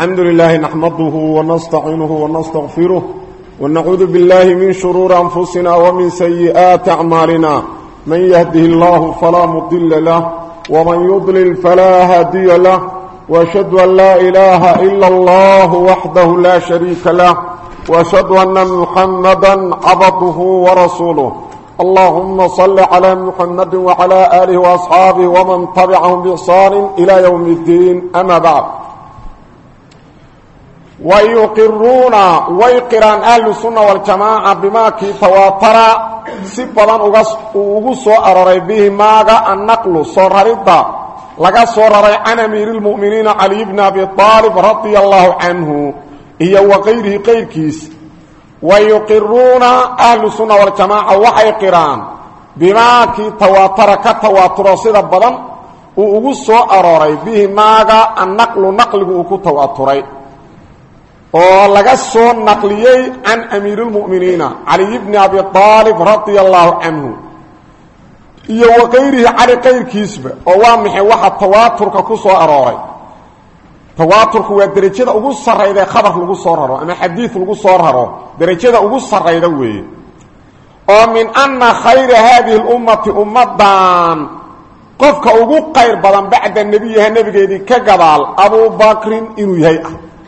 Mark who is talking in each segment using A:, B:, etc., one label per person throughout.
A: الحمد لله نحمده ونستعينه ونستغفره ونعوذ بالله من شرور أنفسنا ومن سيئات أعمالنا من يهده الله فلا مضل له ومن يضلل فلا هادي له وأشهد أن لا إله إلا الله وحده لا شريك له وأشهد أن محمدا عبده ورسوله اللهم صل على محمد وعلى آله وأصحابه ومن تبعهم بإحسان إلى يوم الدين أما بعد ويقرون ويقران أهل السنة والجماعة بما كي تواتر سببا أغسو أرري به ماغا النقل صررد لغا صرري عن أمير المؤمنين علي بن أبي طالب رضي الله عنه هي وغيره غير كيس ويقرون أهل السنة والجماعة وحيقران بما كي تواتر كتواتر سببا أغسو أرري به ماغا النقل نقل كتواتري oo laga soo naqliyay an amiirul mu'miniina ali ibn abi talib radiyallahu anhu iyo waqayrihi ali qayrkiisba oo waa maxay waxa tawaaturka ku soo arooray tawaaturku waa darajada ugu sareyda khabar lagu soo raro ama xadiis lagu soo raro darajada ugu sareyda weey oo min anna khayra hadhihi al-ummati ummadan qofka ugu qayr badan bacda nabigeedii ka gadaal Abu Bakr inuu yahay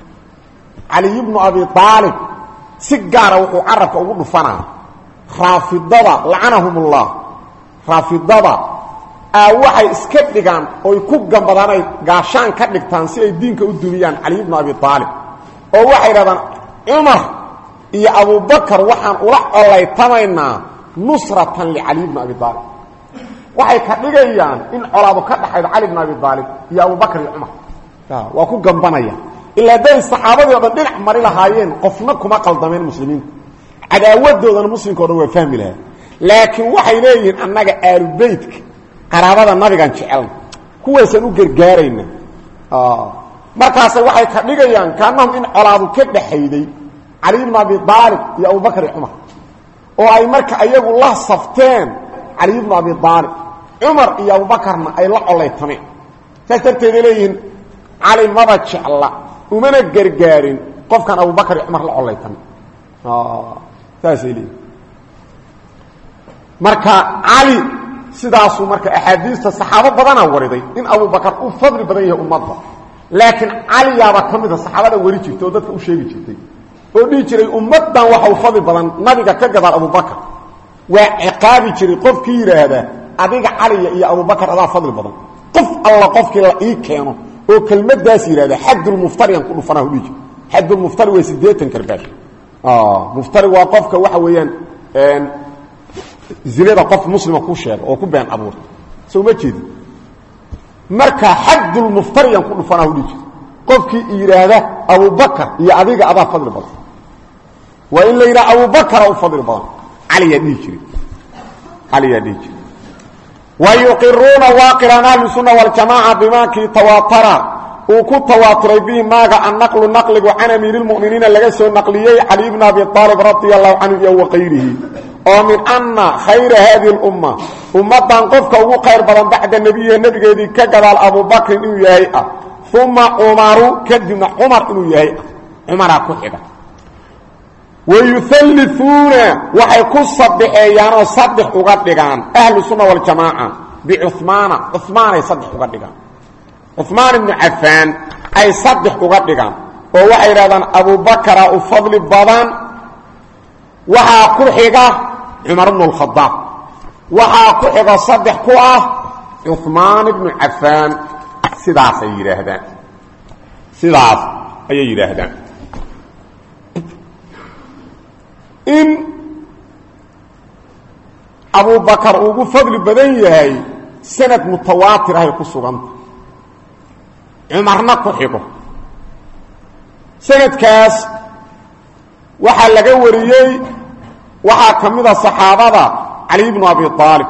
A: علي بن أبي طالب سجارة وقو عرفة وقو دفنا رافضة لعنهم الله رافضة وحي اسكتلقان ويكوك جنبضاني قاشان كتلقتان سي الدين كالدنيان علي بن أبي طالب ووحي رضان عمر يا أبو بكر وحان أولا الله يتمينا نصرة لعلي بن أبي طالب وحي كتلقان إن عرابو كتلقان علي بن أبي طالب يا أبو بكر يا عمر وكوك جنبانيا إلا دين الصحابة يقول دين أحمر لهايين قفنكم أقل المسلمين عداوات المسلمين كانوا يفهم لها لكن وحي ليين أنك آل بيتك قرابة النبي كان شعلنا هو سنوكر جارين مركز وحي كبيرين كأنهم إن عرابوا كبه حيدي علي بن أبي طالب يا أبو بكر عمر وأي مركز أيقوا الله صفتين علي بن أبي طالب عمر يا أبو بكر أي الله يتمع فاستبتدي ليين علي ما بتشع الله ومن الجرجارين قف كان أبو بكر عمر الله يتم تاسيلي مركا علي سداسو مركا أحاديث الصحابة بدنا وردي إن أبو بكر أفضل بدنيه أمضى لكن علي يا بكم إذا الصحابة وريتي تودت وشيء جدي ودي تري أمضى وحو فضل بدن نبي كجد أبو بكر وعقابي تري قف كير هذا أبيك علي يا أبو بكر هذا فضل بدن قف الله قف كلا إيه كانوا وكلمه داسير هذا حد المفتري ينقل فناه ليجي حد المفتري وسديتن كرباش مفتري وقفك waxa weeyaan zilada qof muslim ku sheeg oo ku been abuur soo ma jeedi marka حد المفتري ينقل فناه ليجي qofkii yiraahda Abu Bakar iyo adiga aba fadl badan waa in la yiraahdo Abu Bakar oo fadl badan Ali yadi ويقرون واقران أهل السنة والجماعة بما كي تواتر وكو تواتر به ماغا النقل عن أمير المؤمنين لغسوا النقليي علي بن أبي طالب رضي الله عنه وغيره ومن أن خير هذه الأمة أمتان قفك وخير بلان بعد النبي الذي كجلال أبو بكر إنه يهيئة ثم عمر كدنا عمر إنه يهيئة عمر كحبة ويثلثون وحيكون صدحيان وصدح وقدقان أهل السنة والجماعة عثمان يصدح وقدقان عثمان بن عفان أي صدح وقدقان ووحي رضان أبو بكر وفضل البضان وحا كرحيقة عمر بن الخطاب وحا كرحيقة صدح كوة عثمان بن عفان سداس يرهدان سداس يرهدان إن أبو بكر أبو فضل بدنيه سنة متواترة يقصوا عمرنا كحبه سنة كاس وحا لقوريي وحا كمد الصحابة علي بن أبي طالب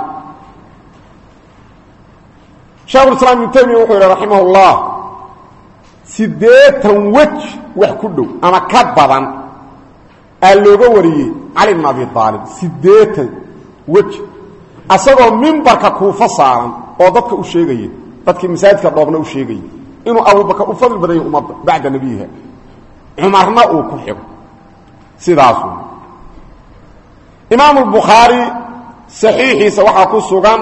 A: شيخ الإسلام ابن تيمية وحده رحمه الله سديتا وجه وحكده أما كبضا اللي وريه علي بن أبي طالب سديتا وجه أصدقوا منبرك كوفة صارا oo dadka u sheegay dadkii masaajidka doobna u sheegay إنه أبو بكر أفضل بدأ أمضى بعد نبيها عمرنا وكحب سيداسو إمام البخاري صحيحي سواحا كسوغان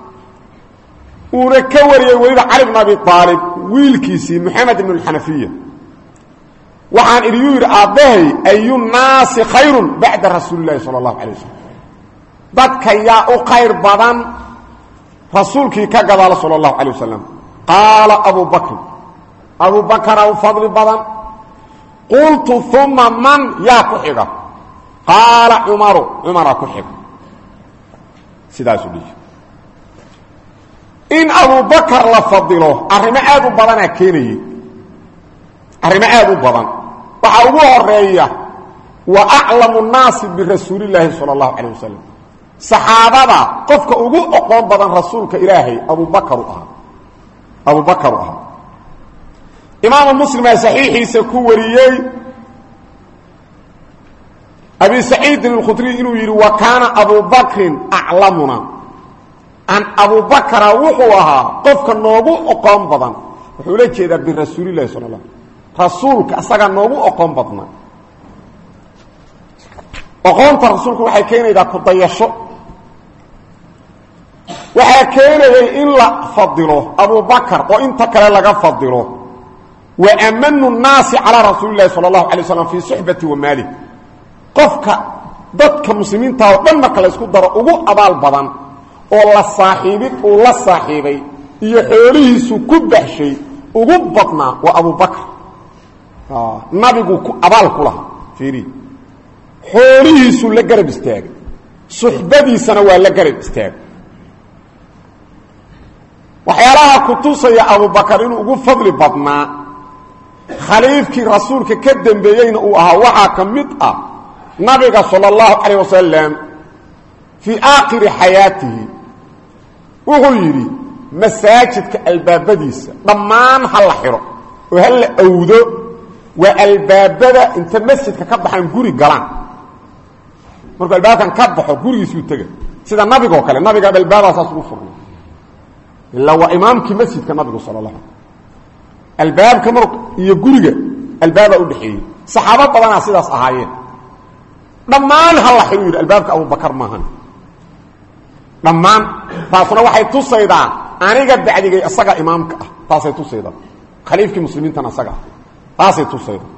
A: ونكوري ويبا علي بن أبي طالب ويلكيسي محمد بن الحنفية وحان إليور أبهي أي الناس خير بعد رسول الله صلى الله عليه وسلم ذاتك يا خير بدن رسولك كقضى صلى الله عليه وسلم قال أبو بكر فضل بدن قلت ثم من يا كحيغا قال عمر كحيغا سيداسو لي إن أبو بكر لفضله أرمعاد بدنا كيني أرمعاد بدن وعوه الرئية وأعلم الناس برسول الله صلى الله عليه وسلم صحابة قفك أقول أقوم بدن رسولك إلهي أبو بكر إمام المسلم صحيحي سكوريي أبي سعيد الخدري إنه يري وكان أبو بكر أعلمنا أن أبو بكر وحوها قفك النوبو أقوم بدن وحولي كذا برسول الله صلى الله عليه وسلم رسولك أصدق النوبو أقوم بدنا أقومت رسولك وحي كين إذا كضيشو وحي كين إلا فضله أبو بكر وإنت كلا لغا فضله وأمن الناس على رسول الله صلى الله عليه وسلم في صحبته وماله قفك ضدك مسلمين تاو لما كلا يسكو دارو أبو أبال بدن ولا صاحبي يحوليه سكبه شيء أبو بطنا وأبو بكر نبيقو أبال كلها فيري حوليه سو لقرب استاق صحبتي سنوى لقرب استاق وحيالها كتوصى يا أبو بكر إنه أبو فضل بطنا خليفك رسولك كدن بيين وحا كمدأ نبي صلى الله عليه وسلم في آخر حياته وغيري مساجدك البابديس ضمان هل حرق وهل أوذو والبابدة انت مسجدك كبحان قوري قلان مركو الباب كان كبحو قوري يسيو تغل سيدا النبي قوكالي النبي قال البابة ساسرو فرنا إلا هو إمامك مسجدك النبي صلى الله عليه وسلم الباب كمرك يقوري الباب أودحيه صحابة طبعا سيدا صحايين ضمان هل حرق الباب أبو بكر ماهن ضمان فاصنا waxay tusaydaa aniga bacdigay asaga imaamka ah taasay tusaydaa khaliifkii muslimiinta asaga taasay tusaydaa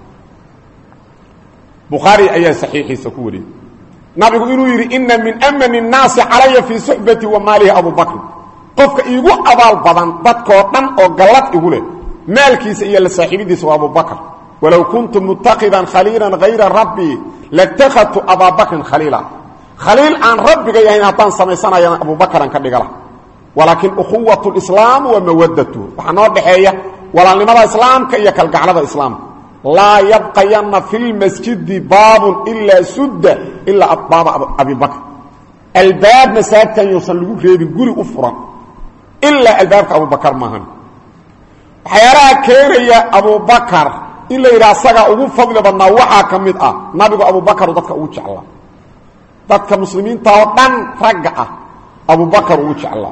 A: bukhari ayaa saxiixiisa ku wariyay nabigu inuu yiri inna min amani an-nas alayya fi suhbati wa malihi abu bakr qofka iigu abaal badan dadkoo dhan oo galad igu leh maalkiisa iyo la saaxiibadiisa waa abu bakr walaw kuntu muttaqidan khalilan ghayra rabbi latakhatu abu bakr khalila خليل عن ربك يعني هطان سميسانا يا أبو بكر كدقلا ولكن أخوة الإسلام ومودته وحنور بحية ولا لماذا إسلام كي كالقعلة الإسلام لا يبقين في المسجد باب إلا سد إلا أطباب أبي بكر الباب مساجد كان يصلقوا فيه بنقول أفرا إلا الباب أبو بكر ماهن حيرا كير يا أبو بكر إلا إذا سقى أبو فضل بالنوحة كمدأ نبي أبو بكر وضدك أوجع الله dadka muslimiinta oo dhan ragga ah Abu Bakar uu jeclaa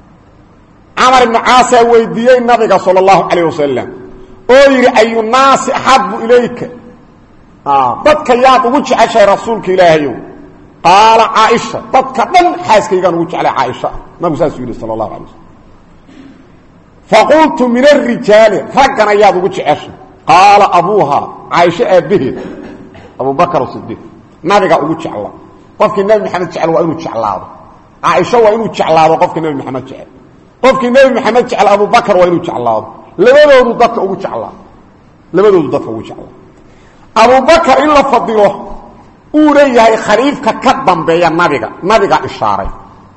A: Amr ibn Aas weydiiyay nabiga sallallahu alayhi wasallam oo yiri ayu naas habbu ilayka dadka yaad ugu jeceshay rasuulka ilaahay qaala Aisha dadka dhan xaaskaygan ugu jeclaa Aisha nabiga sallallahu alayhi wasallam faqultu min ar-rijal ragana yaad ugu jeceshay qaala abuha Aisha abihi Abu Bakar as-Siddiq nabiga ugu jeclaa qofkii nabi maxamed jecel waa inuu jeclaado Aisha waa inuu jeclaado qofkii nabi maxamed jecel qofkii nabi maxamed jecel Abu Bakar waa inuu jeclaado labadoodu dadka ugu jeclaa Abu Bakar in la fadilo uu leeyahay khaliifka ka dambeeya nabiga ishaaray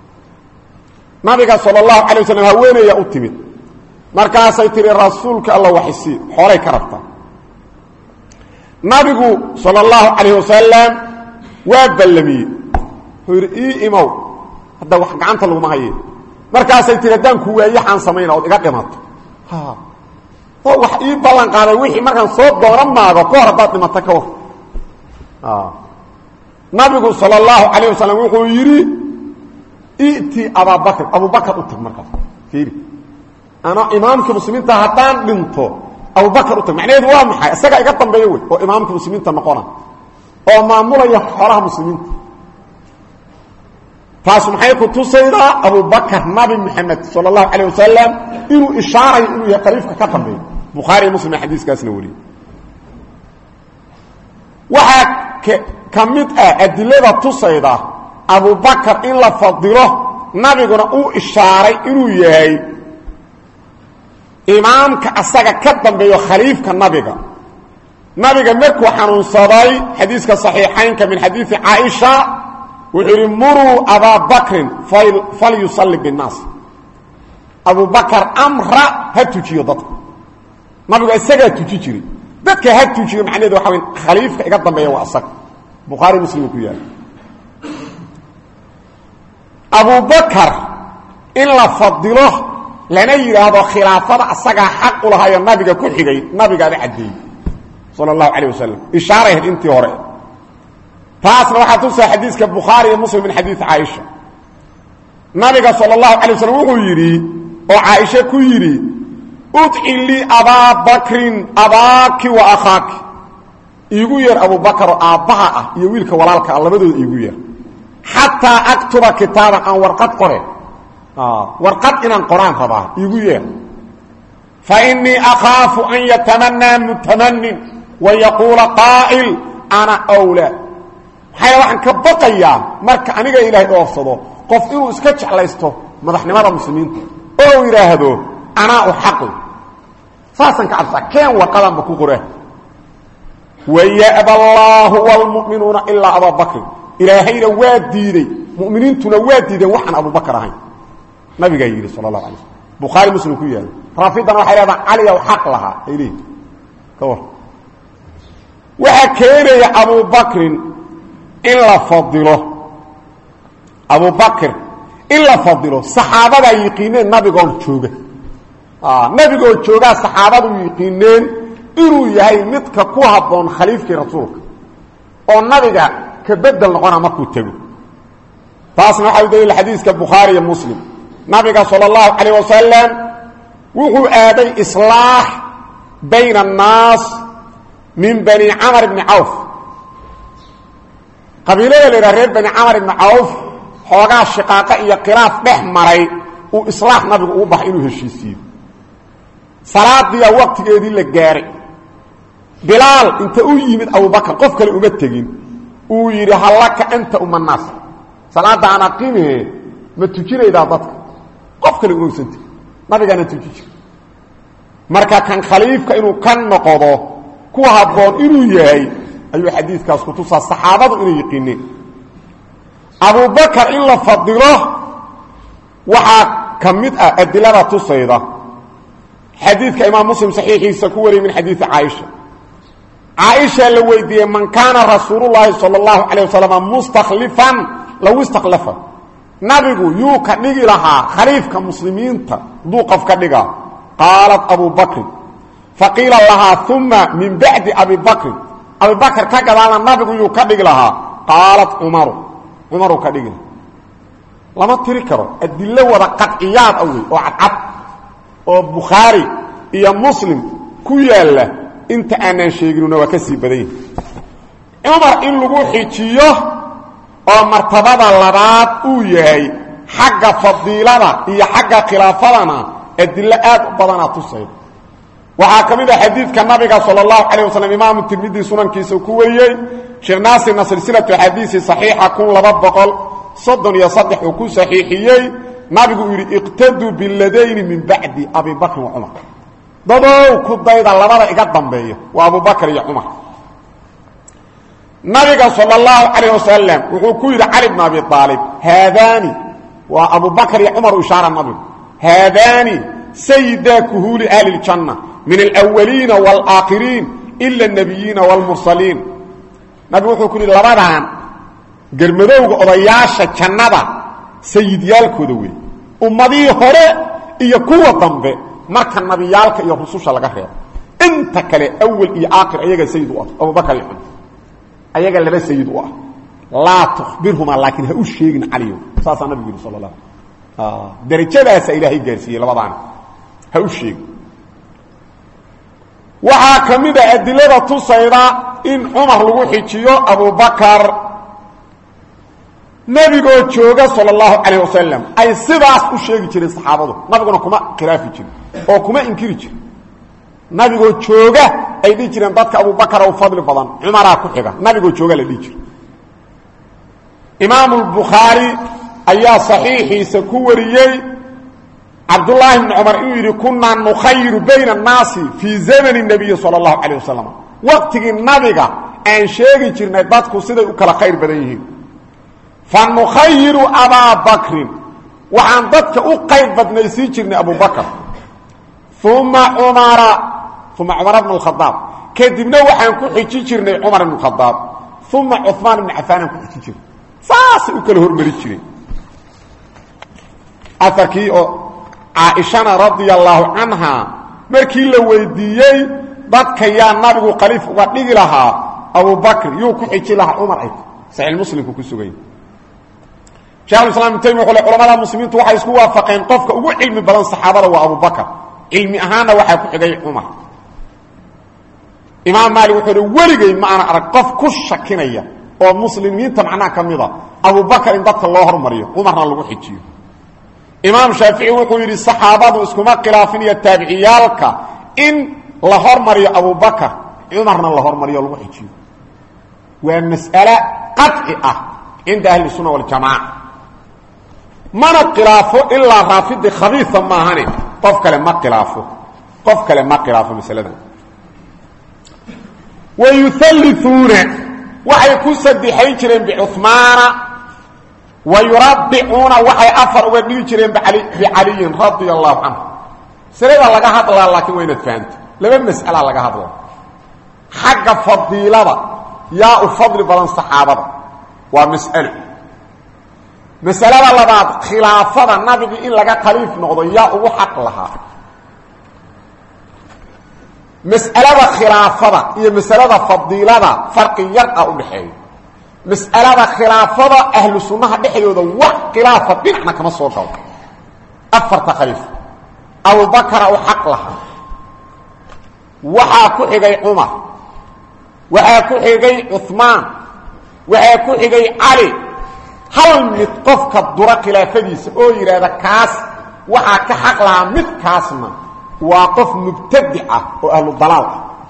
A: nabiga sallallahu alayhi wasallam haweenaya u timid markaas ay tiri rasuulka Allah waxisi xoolay ka rabta nabigu sallallahu alayhi wasallam وابلمي هيري إيمو هذا واحد عنت له ما هي مركز سيتردان كويه عن سمينا وده قدمت ها هو واحد يبلغ قال وحي مركز صوت دوران ما كهر ضاد ما تكوه نبي صلى الله عليه وسلم يقول يري ائتي أبا بكر أتك مركز فيري ana imaamka muslimiinta haddaan dhinto Abu Bakr u tag macnaheedu waa maxay isaga iga dambeeyo way oo imaamka muslimiinta noqona oo maamulaya xoolaha muslimiinta taas maxay ku tusaydaa Abu Bakr nabi Muhammad sallallahu alayhi wasallam inuu ishaaray inuu yahay khaliifka ka dambeeyo Bukhari Muslim xadiiskaasna wari waxa kamid adilada tusayda Abu Bakr in la fadilo nabiguna uu ishaaray inuu yahay imaamka asaga ka dambeeyo khaliifka nabiga markuu xanuunsaday xadiiska saxiixaynka min xadiisi Aisha wuxuu muru Abu Bakr falyusalli bin-nas Abu Bakr amra hatujiyo dadka nabiga isaga tuji jiray dadka hatujiyo macnaheedu waxa weyn khaliifka iga dambeeyo waa asaga Bukhari Muslim ku yaal Abu Bakr in la fadilo lana yiraahdo khilaafada asaga xaq u lahayo nabiga ku xigay nabiga cadeeyay sallallahu alayhi wasallam ishaarayn intii hore taasna waxa tusay xadiiska Bukhari iyo Muslim min xadiis Aisha nabiga sallallahu alayhi wasallam wuxuu yiri oo Aisha ku yiri ud'i li Abu Bakr abaki wa akhaki igu yeer Abu Bakr aabaha ah iyo wiilka walaalka labadooda igu yeer hatta aktuba kitaban an warqad qore warqad inaan quraan rabaa igu yeer fa inni akhafu an yatamanna mutamannin wa yaqula qa'il ana awla waxaan ka baqayaa marka aniga Ilaahay oofsado qof inuu iska jeclaysto madaxnimada muslimiinta oo yiraahdo ana u xaq faasan ka cabsa keen warqadan ba ku qoree ويأبى الله والمؤمنون إلا أبا بكر إلهينا واديدي مؤمنينتنا واديدي وحن أبو بكر هاي نبي قايل صلى الله عليه وسلم بخاري مسلم كويا رافضنا وحيرا علي وحق لها إليه كور وحكينا يا أبو بكر إلا فضله أبو بكر إلا فضله صحابة يقينين نبي قول شوقه نبي قول شوقه صحابة يقينين inuu yahay midka ku haboon khaliifkii rasuulka oo nabiga ka bedel noqona markuu tago taasna waxa uu leeyahay xadiiska Bukhari iyo Muslim nabiga sallallahu alayhi wasallam wuxuu aaday islaax bayna an-nas min bani Amr ibn Auf qabiilada reer bani Amr ibn Auf xoogaa shiqaaqa iyo khilaaf dhex maray uu islaax nabigu u baxay inuu heshiisiyo salaadii waqtigeedii la gaaray بلال انت يمد ابو بكر قف كله uma tagin uu yiri halaka anta ummas salaada ana qiime ma tujirayda dadka qof kale uu santi nabigana tujiji marka kan khaliifka inuu kan noqdo ku haboon inuu yahay ayuu xadiiskaas ku tusaa saxaabadu inay yaqiineen Abu Bakr in la fadilo waxa kamid ah adilada tusayda xadiiska Imam Muslim saxiixiisa ku wariyay min xadiis Aisha عائشة لويدية من كان رسول الله صلى الله عليه وسلم مستخلفا لو استخلفا نبيغو يوكا نيجي لها خليف كمسلمين دوقف كنيجا قالت أبو بكر فقيل لها ثم من بعد أبي بكر كقدانا نبيغو يوكا نيجي لها قالت عمر كنيجي لما تركروا الدلة ورقطعيات أول وعطب وبخاري يا مسلم كيالا انت انا شيغنونا وكسي بدين عمر ان لو خيجيو او مرتبه لباد او يحيى حق فضيلته هي حق خلافته ادلات بدنا تصيب وحاكمه حديث النبي صلى الله عليه وسلم امام الترمذي سنن كيسو كوريي شيخ ناصر سلسله حديث صحيحه كن لبقل صدن يصدح وكو صحيحيي نبي يريد اقتدوا بالذين من بعد ابي بكر وعمر dadoo ku dayda labada iga dambeeyo waa Abu Bakr iyo Umar nabiga sallallahu alayhi wasallam wuxuu ku yiri Ali ibn Abi Talib hadani wa Abu Bakr iyo Umar ishaara nabi hadani sayyida kuhuli ahli al-janna min al-awwalin wal-akhirin illa an-nabiyyin wal-mursalin nabi wuxuu ku yiri labadan garmadowga odayaasha jannada sayyidiyalkooda way ummadii hore iyo kuwa dambe marka nabiyalka iyo rususha laga reebo inta kale awwal iyo aakhir ayaga sayyid u ah Abu Bakr iyo ayaga laba sayyid u ah la tukhbirhuma laakin ha u sheegin Ali saasa nabiga sallallahu darajadaas ilaahay gaarsiiyay labadan ha u sheeg waxa kamida adilada tusayda in Umar lagu xijiyo Abu Bakar nabiga jooga sallallahu alayhi wasallam ay sidaas u sheegi jireen saxaabadu nabiguna kuma khilaafi jirin oo kuma inkiri jirin nabiga jooga ay dhigi jireen dadka Abu Bakar oo fadli badan Umar ku xiga nabiga jooga la dhigi jiray Imam al-Bukhari ayaa saxiixiisa ku wariyay Abdullah ibn Umar inuu yiri kunna nukhayru bayna an-nasi fi zamani an-nabiy sallallahu alayhi wasallam waqtigi nabiga aan sheegi jirnay dadku siday u kala khayr badan yihiin fa nukhayru Abu Bakr waxaan dadka u qayb badnaysi jirnay Abu Bakr thumma Umar ibn al-Khattab kadibna waxaan ku xiji jirnay Umar ibn al-Khattab thumma Uthman ibn Affan ku xiji jirnay saas u kala hormari jiray afarkii oo Aisha radhiyallahu anha markii la weydiiyay dadka yaa nabigu khaliif uga dhigi lahaa Abu Bakr yuu ku xiji lahaa Umar ay sahih Muslim ku sugay Sheekh Islaam Taymi wuxuu culimada muslimiintu waxay isku waafaqeen qofka ugu cilmi badan saxaabada waa Abu Bakr cilmi ahaana waxa ku xigay Umar Imam Malik wuxuu warigay ma ana arag qof ku shakinaya oo muslimiinta macna kamida Abu Bakr in dadka loo hormariyo Umarna lagu xijiyo Imam Shafi'i wuxuu yiri saxaabadu iskuma khilaafin iyo tabi'iyalka in la hormariyo Abu Bakr Umarna la hormariyo lagu xijiyo waa mas'ala qat'i ah inda ahli sunnah wal jamaa mana khilaafo illa rafid khabitha ma hani qof kale ma khilaafo mas'aladan ويثلثون وحي كسدحين جيرين بعثمان ويربعون وحي أفر ودي جيرين بعلي رضي الله عنه سريدا لغا هدلا لكن وين فهمت لما مسألة لغا هدلا حق فضيلة يا فضل بلان صحابة مسألة لبعض خلافة النبي إن لغا خليف نقضي يا حق لها مسألة خلافة هي مسألة فضيلة فرق يرقى بحي مسألة خلافة أهل السنة بحيوذا وخلافة بنحنا كما صوتوا أفر تخليف أبو بكر أو حق لها وحاكو حقي عمر وحاكو حقي عثمان وحاكو حقي علي هل متقفك الدرق خلافة أو يرى كاس وحاك حق لها متكاسنا واقف مبتدعه واهل الضلال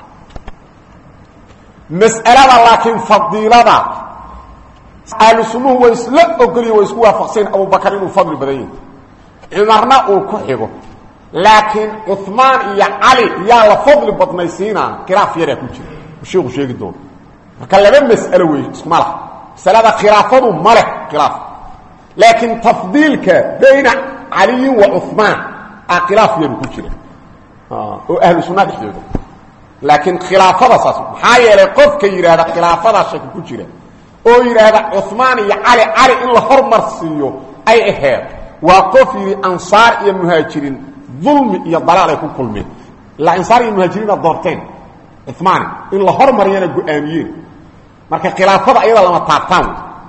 A: مساله لكن فضيله اهل السنه واسلام اوغلي واسكو وافقين ابو بكر انه فضل بدين عمرنا او كخيغو لكن عثمان يا علي يا لفضل بدنيسينا خلاف يرا كجي شيخ شيخ دون فكلمه مساله وي اسمع مساله خلافه ملك خلاف لكن تفضيلك بين علي وعثمان خلاف يرا كجي واهل السنه بخيرهم لكن خلافه اساس حايل قف كيراده خلافه شك كجيره او يراده عثمان يا علي ان له hormarsiyo ay aheed waa qof yiri ansaar iyo muhaajiriin ظلم iyo dalaal ay ku kulmeen la ansaar iyo muhaajiriin doorteen عثمان in la hormariyana go'aamiyeen marka khilaafada ayada lama taabtaan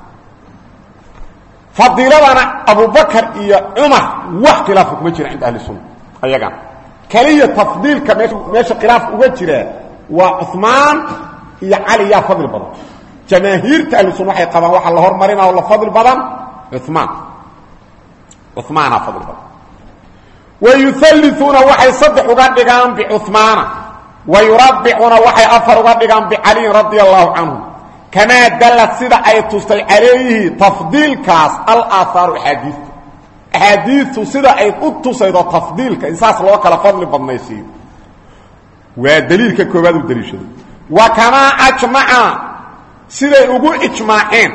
A: fadiladana Abu Bakr iyo Umar wax khilaaf kuma jira inta ahli sunna ayaga كليه تفضيل كماشي خلاف وجهه وعثمان يا علي يا فضل بدن جماهير اهل السنه waxay qabaan waxa la hormarina oo la fadl badan عثمان فضل بدن ويثلثون وحي صدق uga dhigaan بعثمان ويربعون وحي افر uga dhigaan بعلي رضي الله عنه كما دلت سدا اي تستي عليه تفضيل كاس الاثار الحديث حديث سدا اي تصيده تفضيلك انساس لو كلا فضل بدنيسي ودليل ككوباد ودليشده وكما اجمع سدا ugu اجماعين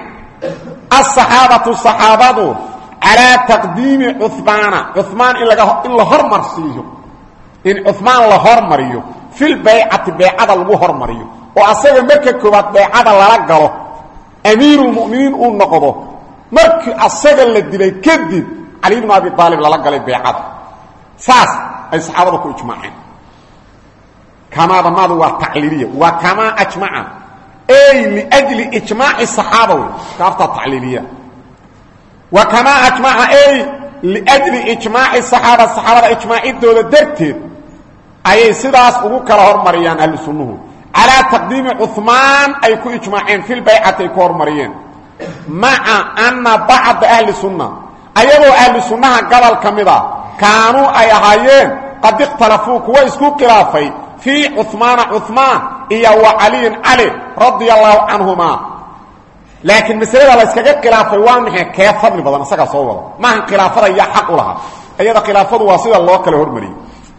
A: الصحابه على تقديم عثمان إلا هرمرسيه إن عثمان لا هرمريو في البيعة بيعة لو هرمريو وأصلا مركا كوبات بيعة لا غلو أمير المؤمنين نقضه مركا أصلا لدي كدب علي بن أبي طالب لا غلو بيعة ساس أي صحابة كو إجماعين كما ضمادوا التعليلية وكما أجمع أي لأجل إجماع الصحابة كافة التعليلية وكما أجمع أي liajli ijmaaci saxaabada ijmaacidooda darteed ayay sidaas ugu kala hormariyaan ahlu sunnuhu calaa taqdiimi cuhmaan ay ku ijmaaceen fi lbaycati ay ku hormariyeen maca anna bacda ahli sunna ayagoo ahlu sunnaha gobol ka mid a kaanuu ay ahaayeen qad ikhtalafuu kuwa isku khilaafay fii cuhmaana cuhmaan iyo wa caliyin cali radia allahu canhumaa laakiin masalada la yskaga khilaafay waa maxay kee fadli badan isagaa soo wada maahan khilaafada yaa xaq u lahaa iyada khilaafadu waa sida loo kala hormariyey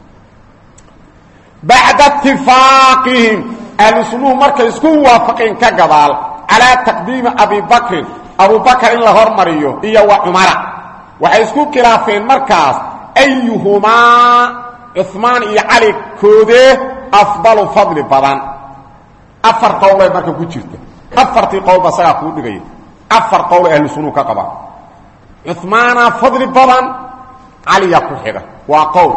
A: bacda itifaaqihim ahlu sunnuhu markay isku waafaqeen ka gadaal calaa taqdiimi abi bakrin abubakar in la hormariyo iyo wa cumara waxay isku khilaafeen markaas ayuhumaa cuhmaan iyo cali koodee afdalu fadli badan afar qowlay marka ku jirta afartii qowlba isagaa kuu dhigaya afar qowl ahlu sunnuhu ka qabaan cuhmaana fadli badan caliya ku xiga waa qowl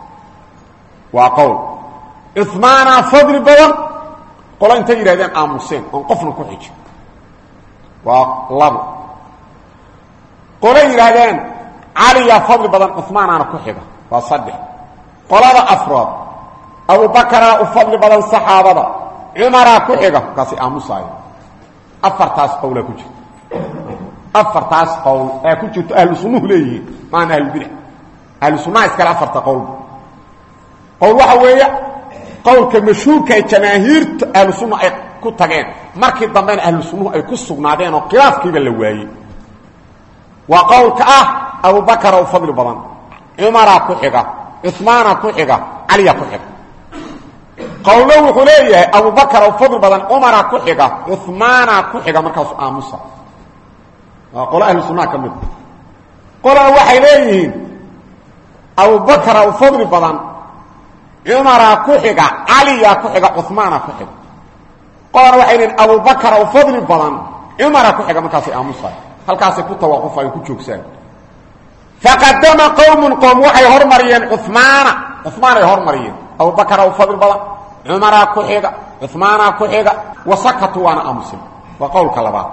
A: cuhmaana fadli badan qolo intay yidhahdeen aamuseen oon qofna ku xijin waa labo qolay yidhaahdeen caliya fadli badan cuhmaanaana ku xiga waa saddex qolada afraad abubakaraa u fadli badan saxaabada cumaraa ku xiga kaasi aamusaayo afartaas qowlaa ku jirto afartaas qowl ee ku jirto ahlu sunnuhu leeyihiin maana ahlulbidac ahlu sunnaha iskale afarta qowlba qowl waxa weeye qowlka mashhuurka ee jamaahiirta ahlu sunna ay ku tageen markii dambena ahlu sunnuhu ay ku sugnaadeen oo khilaafkiiba la waayey waa qowlka ah abubakara u fadli badan cumaraa ku xiga cuhmaana ku xiga caliya ku xiga qowlo wuxuu leeyahay abubakara u fadli badan cumaraa ku xiga cuhmaana ku xiga markaasu aamusa waa qolo ahlu sunnaha ka mid qolana waxay leeyihiin abubakara u fadli badan cumaraa ku xiga caliyaa ku xiga cuhmaana ku xiga qolana waxay leeyihin abubakara u fadli badan cumaraa ku xiga markaasay aamusa halkaasay ku tawaqufayan ku joogsaan faqadama qowmun qowm waxay hormariyeen cuhmaanay hormariyeen abubakara u fadli badan cumaraa ku xiga cuhmaanaa ku xiga wasakatu waana aamusin waa qowlka labaad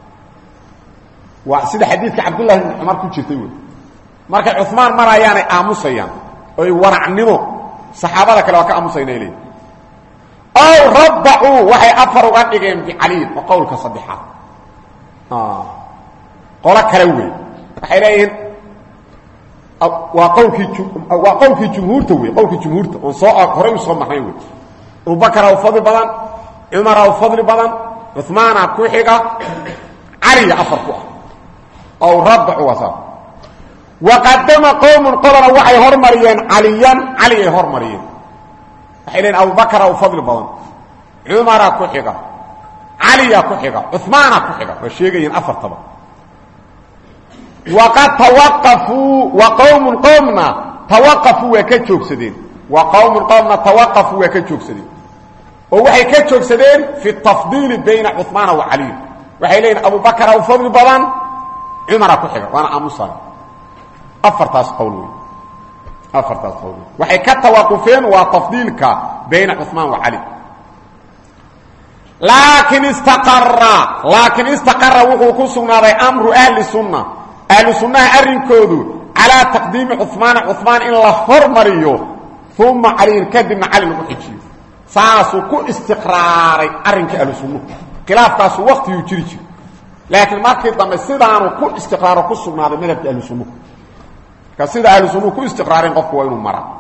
A: waa sida xadiidka cabdullahi bn cumar ku jirtay wey markay cuhmaan marayaanay aamusayaan oy waracnimo saxaabada kale waa ka aamusayna leeyihin ow rabbacuu waxay afar uga dhigeen bicaliyin waa qowlka saddexaad qolo kale wey waxay leeyihiin waa qowlkii jumhuurta wey qowlkii jumhuurta oon horey u soo marnayn wey abubakara u fadli badan cumara u fadli badan cuhmaana ku xiga caliya afar ku ah ow rabacu wasaa waqadama qowmun qolana waxay hormariyeen caliyan cali ay hormariyeen waxay leeyiin abubakara u fadli badan cumara ku xiga caliya ku xiga cuhmaana ku xiga waa sheegayeen afartaba waqad tawaqafuu wa qowmun qowmna tawaqafuu waa ka joogsadeen wa qowmun qowmna tawaqafuu waa ka joogsadeen oo waxay ka joogsadeen fi tafdiili bayna cuhmaana wa caliy waxay leeyihin abubakara u fadli badan cumara ku xiga waana aamusan afartaas qowl wey waxay ka tawaqufeen waa tafdiilka bayna cuhmaan wa cali laakin istaqara wuxuu ku sugnaaday amru ahli sunna ahlu sunnaha arrinkoodu calaa taqdiimi cuhmaan in la hormariyo uma caliyin kadibna cali lagu xijiyo saasuu ku istiqraaray arrinka ahlu sunnuhu khilaafkaasu waqtiguu jiri jiro laakiin markii dambe sidaanu ku istiqraaro ku sugnaaday madhabka ahlu sunnuhu marka sida ahlu sunnuhu ku istiqraareen qofku waa inuu mara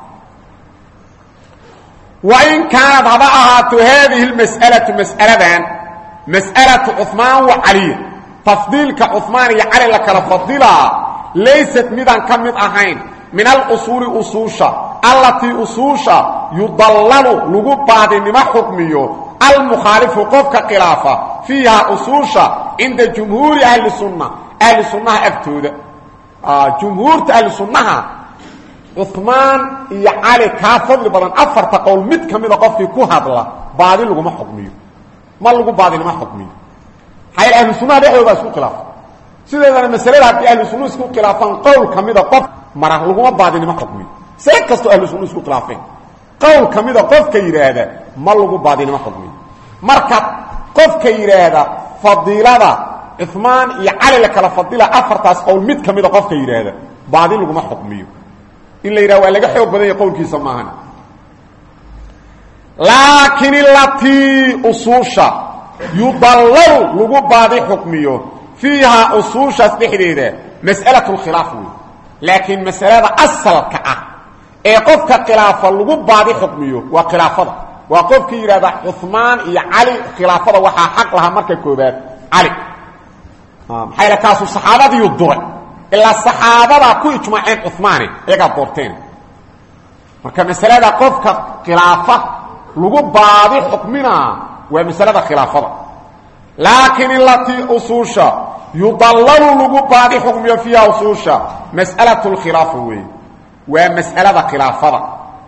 A: wain kaanad haba ahaato haadihi lmas'alatu mas'aladan mas'alatu cuhmaan wa caliy tafdiilka cuhmaan iyo cali la kala fadilaa laysat midaan ka mid ahayn min alusuuli usuusha allatii usuusha yudallalu lagu baadinimo xukmiyo almukhaalifu qofka khilaafa fiiha usuusha cinda jumhuuri ahli sunnaha agtooda jumhuurta ahli sunnaha cuhmaan iyo cali kaa fadli badan afarta qowl mid ka mida qofkii ku hadla baadi laguma xukmiyo ma lagu baadinimo xukmiyo hayl ahlu sunnaha dhexdooda isku khilaafa sideedana masalada haddii ahlu sunnuhu isku khilaafaan qowl ka mida qof mara laguma baadinimo xukmiyo see kastoo ahlu sunnuhu isku khilaafeen qowl ka mida qofka yidhaahda ma lagu baadinimo xukmiyo marka qofka yidhaahda fadiilada cuhmaan iyo cali la kala fadila afartaas qowl mid ka mida qofka yidhaahda baadi laguma xukmiyo in la yiraahdo waa laga xoog badan yahay qowlkiisa maahan laakiin illati ususha yudallal lagu baadi xukmiyo fiiha ususha dhexdeeda mas'alatu al-khilaaf laakiin mas'alada asalka ah ee qofka khilaafa lagu baadi xukmiyo waa khilaafada waa qofka yiraahdo Uthman iyo Ali khilaafada waxa xaq laha marka koobaad Ali maxay la kaasu saxaabadii duray ila saxaabada ku ijmaaceen Uthman iyaga doorteen marka mas'alada qofka khilaafa lagu baadi xukmina waa mas'alada khilaafada laakiin illati ususha yudallalu lagu baadi xukmiyo fiiha ususha mas'alatu al-khilaaf waa mas'alada khilaafada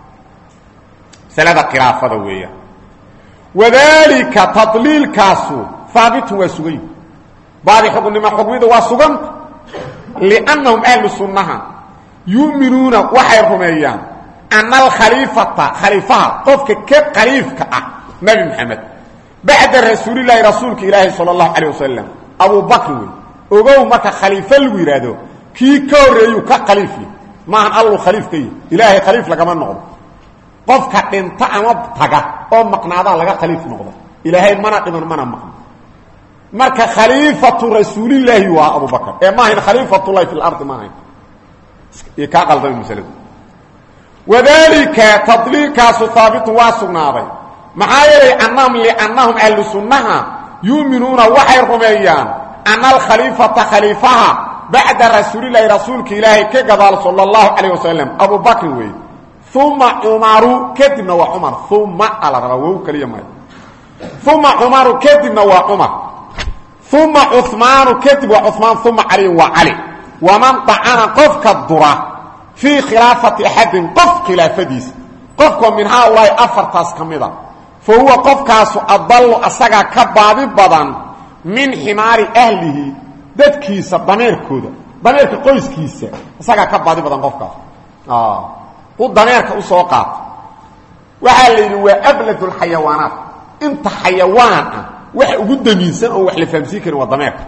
A: مسألة خلافة ويا وذلك تضليل كاسو ثابت وسغين بعد حكم ما حكمه وسغن لأنهم أهل السنة يؤمنون وحيهم أيام أن الخليفة خليفة قفك كيف خليفة نبي محمد بعد رسول الله رسولك إلهي صلى الله عليه وسلم أبو بكر وقو مكا خليفة الويرادو كي كوريو كخليفة ما أن الله خليفة إلهي خليفة لكمان نقض qofka dhinta ama taga oo maqnaada laga khaliif noqdo ilaahay mana dhiman mana maqn marka khaliifatu rasuulillahi wa Abu Bakr ee ma ahayn khaliifatullahi fil ard ma ahayn ka qaldan masaladu wadalika tadlika thabit wa sugnaaday maxaa yeelay annahum ahlu sunnaha yu'minuna wa hayrumayyan anna al khalifata khalifaha ba'da rasuulillahi rasuulki ilaahay ka gadaal sallallahu alayhi wasallam Abu Bakr way ثم عمر كدنا وعمر ثم على رواه كلمه ثم عمر كدنا وعمر ثم عثمان كتب وعثمان ثم علي وعلي ومن طعن قفك الضرا في خلافه احد قف خلافديس قفكم من هؤلاء افرتاس كميدا فهو قفكاس اضل اسغا كبادي بدن من حمار اهله ددكيس ضميركودا ضميرك قويسكيسا اسغا كبادي بدن قفكاس ودميرك u soo qaat waxa la yiri waa abladul hayawaanat inta hayawaan wax ugu damiinsan oo wax la fahamsiin karo waa dameerka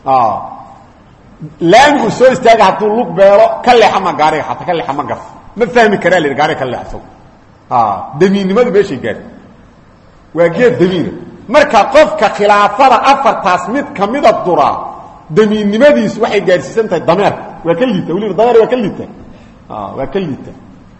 A: laan soo istaaga haduu lug beero kale xama gaariga hatta kale xama gaf ma fahmi kara leer gaariga kale xaso damiinnimadu meeshay gaar waa geed damiin marka qofka khilaafada afartaas mid kamida dura damiinnimadiis waxay gaarsiisan tahay dameer waa kaliita wali dameer waa kaliita waa kaliita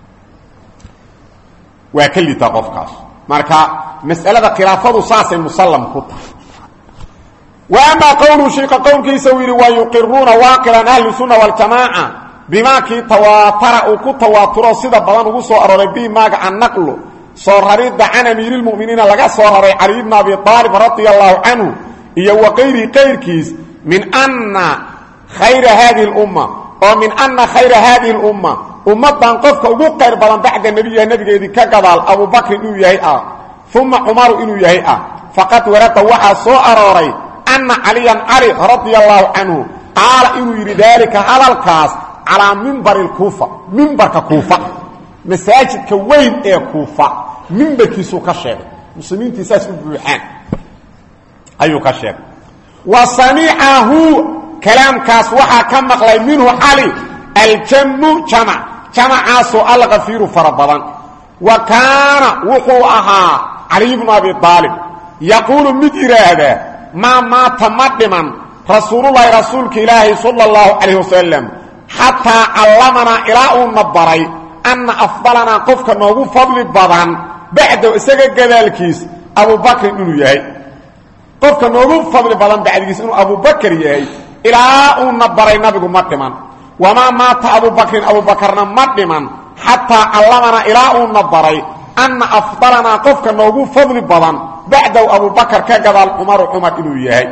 A: وكل تقفكاس marka mas'alada khilaafadu saasay musallam ku tahay wama qawlu shaykh qawlkiisa wiri wa yuqirruna waqiran ahli sunna wal jamaa bima ki tawatara ku tawaturo sida badan ugu soo aroray bi maaga an naqlu soo rarida an amirul mu'minina laga soo raray ali ibn abi talib radiyallahu anhu iyo waqayri qayrkiis min anna khayra hadhihi al umma wa min anna khayra hadhihi al umma ummadan qofka ugu qeyr badan bacda nabigeedii ka gadaal Abu Bakr inuu yahay thumma Umar inuu yahay faqad warata waxa soo arooray anna aliyan ali radiyallahu anhu qaala inuu yiri dalika halalkaas ala minbar al-Kufa minbarka Kufa masaajidka weyn ee Kufa minbarkiisu ka sheegay muslimiintii saas u buuxaan ayuu ka sheegay wa sami'ahu kalaamkaas waxa ka maqlay minhu ali al-jammu jama' جمعاسو الغفير فربضا وكان وقوعها علي بن أبي طالب يقول مدير هذا ما تمدما رسول الله رسولك إلهي صلى الله عليه وسلم حتى علمنا إلاء النبري أن أفضلنا قفك نوغو فضل بضان بعد إساق كذلكيس أبو بكر إنه يهي قفك نوغو فضل بضان بعد إنه أبو بكر يهي إلاء النبري نبغو مدما وما مات أبو بكرنا مدما حتى علمنا إلاء النبري أن أفضلنا قفك نوغو فضل بضان بعد أبو بكر كقضى عمر إنه يهي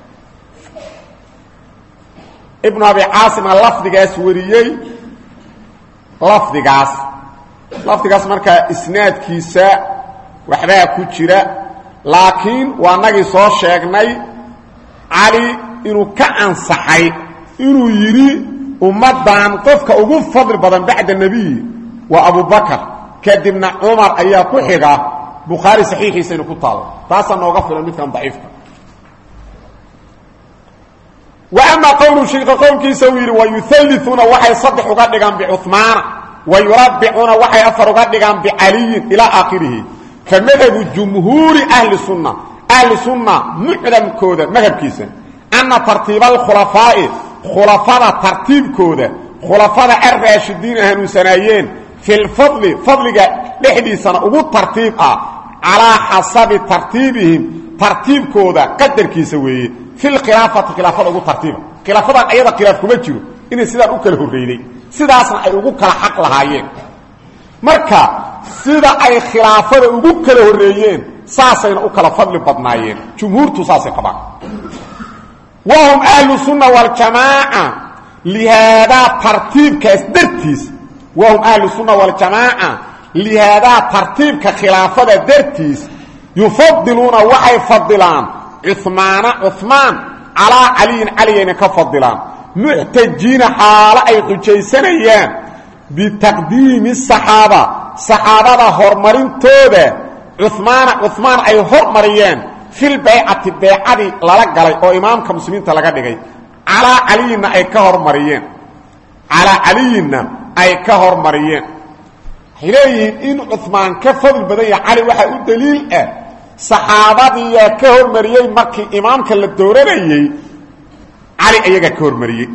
A: ابن أبي عاصم اللفظ قاس وريي لفظ قاس مركا إسناد كيساء وحبايا كتشرا لكن واناقي صور شاقناي علي إنه كأنصحي إنه يري ummadan qofka ugu fadl badan bacda nabi wa Abu Bakr kadibna Umar ayaa ku xiga Bukhari saxiixiisa ku taalo taasna nooga filan midkan daciifka wa وأما قول شيخ قومكي سوير ويثلثون وحي صدح قدقان بعثمان ويربعون وحي أفر قدقان بعلي إلى آخره فمذهب جمهور أهل السنة معلم كودة مذهب كيسا أن ترتيب الخلفاء خلفاء ترتيب كودة خلفاء الراشدين أهل سنايين في الفضل لحدي سنة أقول ترتيب على حسب ترتيبهم ترتيب كودة قدر كيسوي في الخلافة أقول ترتيب خلافة أيضا خلاف كمجروا إن سيدا أكله الرئيلي سيدا أصلا أقول حق لهايين مركا سيدا أي خلافة أكله الرئيين ساسين أكله فضل بدنايين جمهور تساسي قبع وهم أهل السنة والجماعة لهذا ترتيب كاسدرتيس وهم أهل السنة والجماعة لهذا ترتيب كخلافة درتيس يفضلون وحي فضلان عثمان على علي كفضلان محتجين حال أي حجيسانيان بتقديم صحابة هرمرين توبة عثمان أي هرمريان في البيعة للقلي أو إمام كمسلمين تلقى على علينا أي كهرمريان على علينا أي كهرمريان حليه إن عثمان كفضل بدأي علي وحي الدليل صحابة كهرمريان مركي إمام كالدوراني علي أيها كهرمريان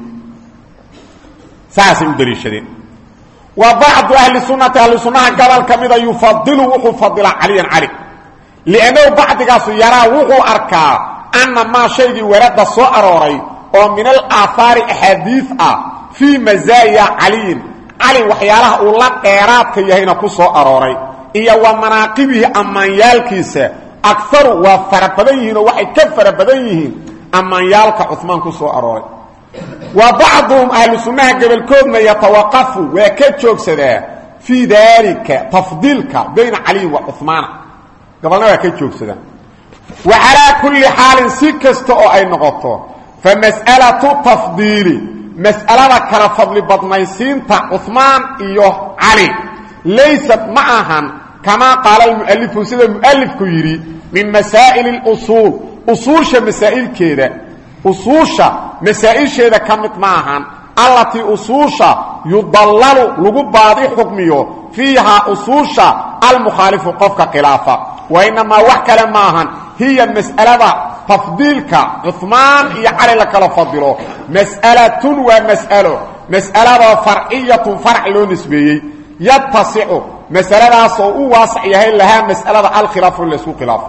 A: ساسي الدليل شديد وبعض أهل السنة قبل كميدا يفضل وفضل علي لأنه بعد قاسو يرى وحو أركا أن ما شيء ورد صعروري ومن الآثار أحاديث في مزايا علي وحياله أولا قيرات يهينا كسو أروري إيا ومناقبه أمان يالكيس أكثر وفربديهن وحي كفر بديهن أمان يالك عثمان كسو أروري وبعضهم أهل السنة قبل كودنا يتوقفوا ويكتشوك سدا في ذلك تفضيلك بين علي وعثمان قبلنا ويكتشوك سدا وعلى كل حال سيكستو أي نغطو فمسألة تفضيل مسألة كرفضل بضنيسين عثمان إيوه علي ليست معها كما قال المؤلف سيد المؤلف كيري من مسائل الأصول أصولش مسائل كده أصولش مسائل شيء كمت معها التي أصولش يضلل لقب بعض حكميه فيها أصولش المخالف قفك خلافة وإنما وحكا معها هي المسألة تفضيلك عثمان يعلي لك لفضله مسألة فرعية فرع له نسبي يتصع مسألة سوء واسع يهي لها مسألة الخلاف لسوء خلاف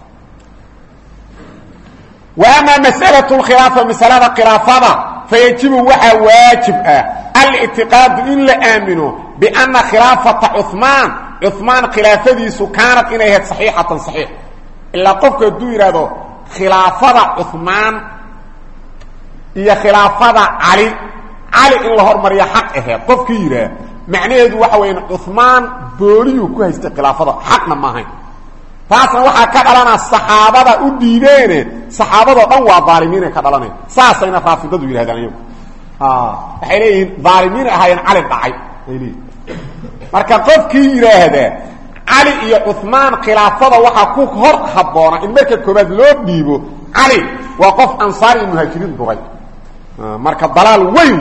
A: وأما مسألة الخلافة مسألة خلافة فيجب وحا واجب الاعتقاد إن لآمنوا بأن خلافة عثمان خلافة كانت إنها صحيحة صحيح إلا قفك الدوير هذا خلافة عثمان هي خلافة علي إن الله هرمريا حق قفك يرى معنى هذا وحوين عثمان بوريو كويس خلافة حقنا ما هين فاسنا وحا كدلنا الصحابة أدينين صحابة ضوى ظالمين كدلنا ساسين رافضة دوير هذا اليوم حينين ظالمين هاين علي الضعي marka qofkii yiraahda Ali iyo Uthman khilaafada waxa ku hor haboona in marka koobaad loo dhiibo Ali waa qof ansaari muhaajiriin duray marka dalaal weyn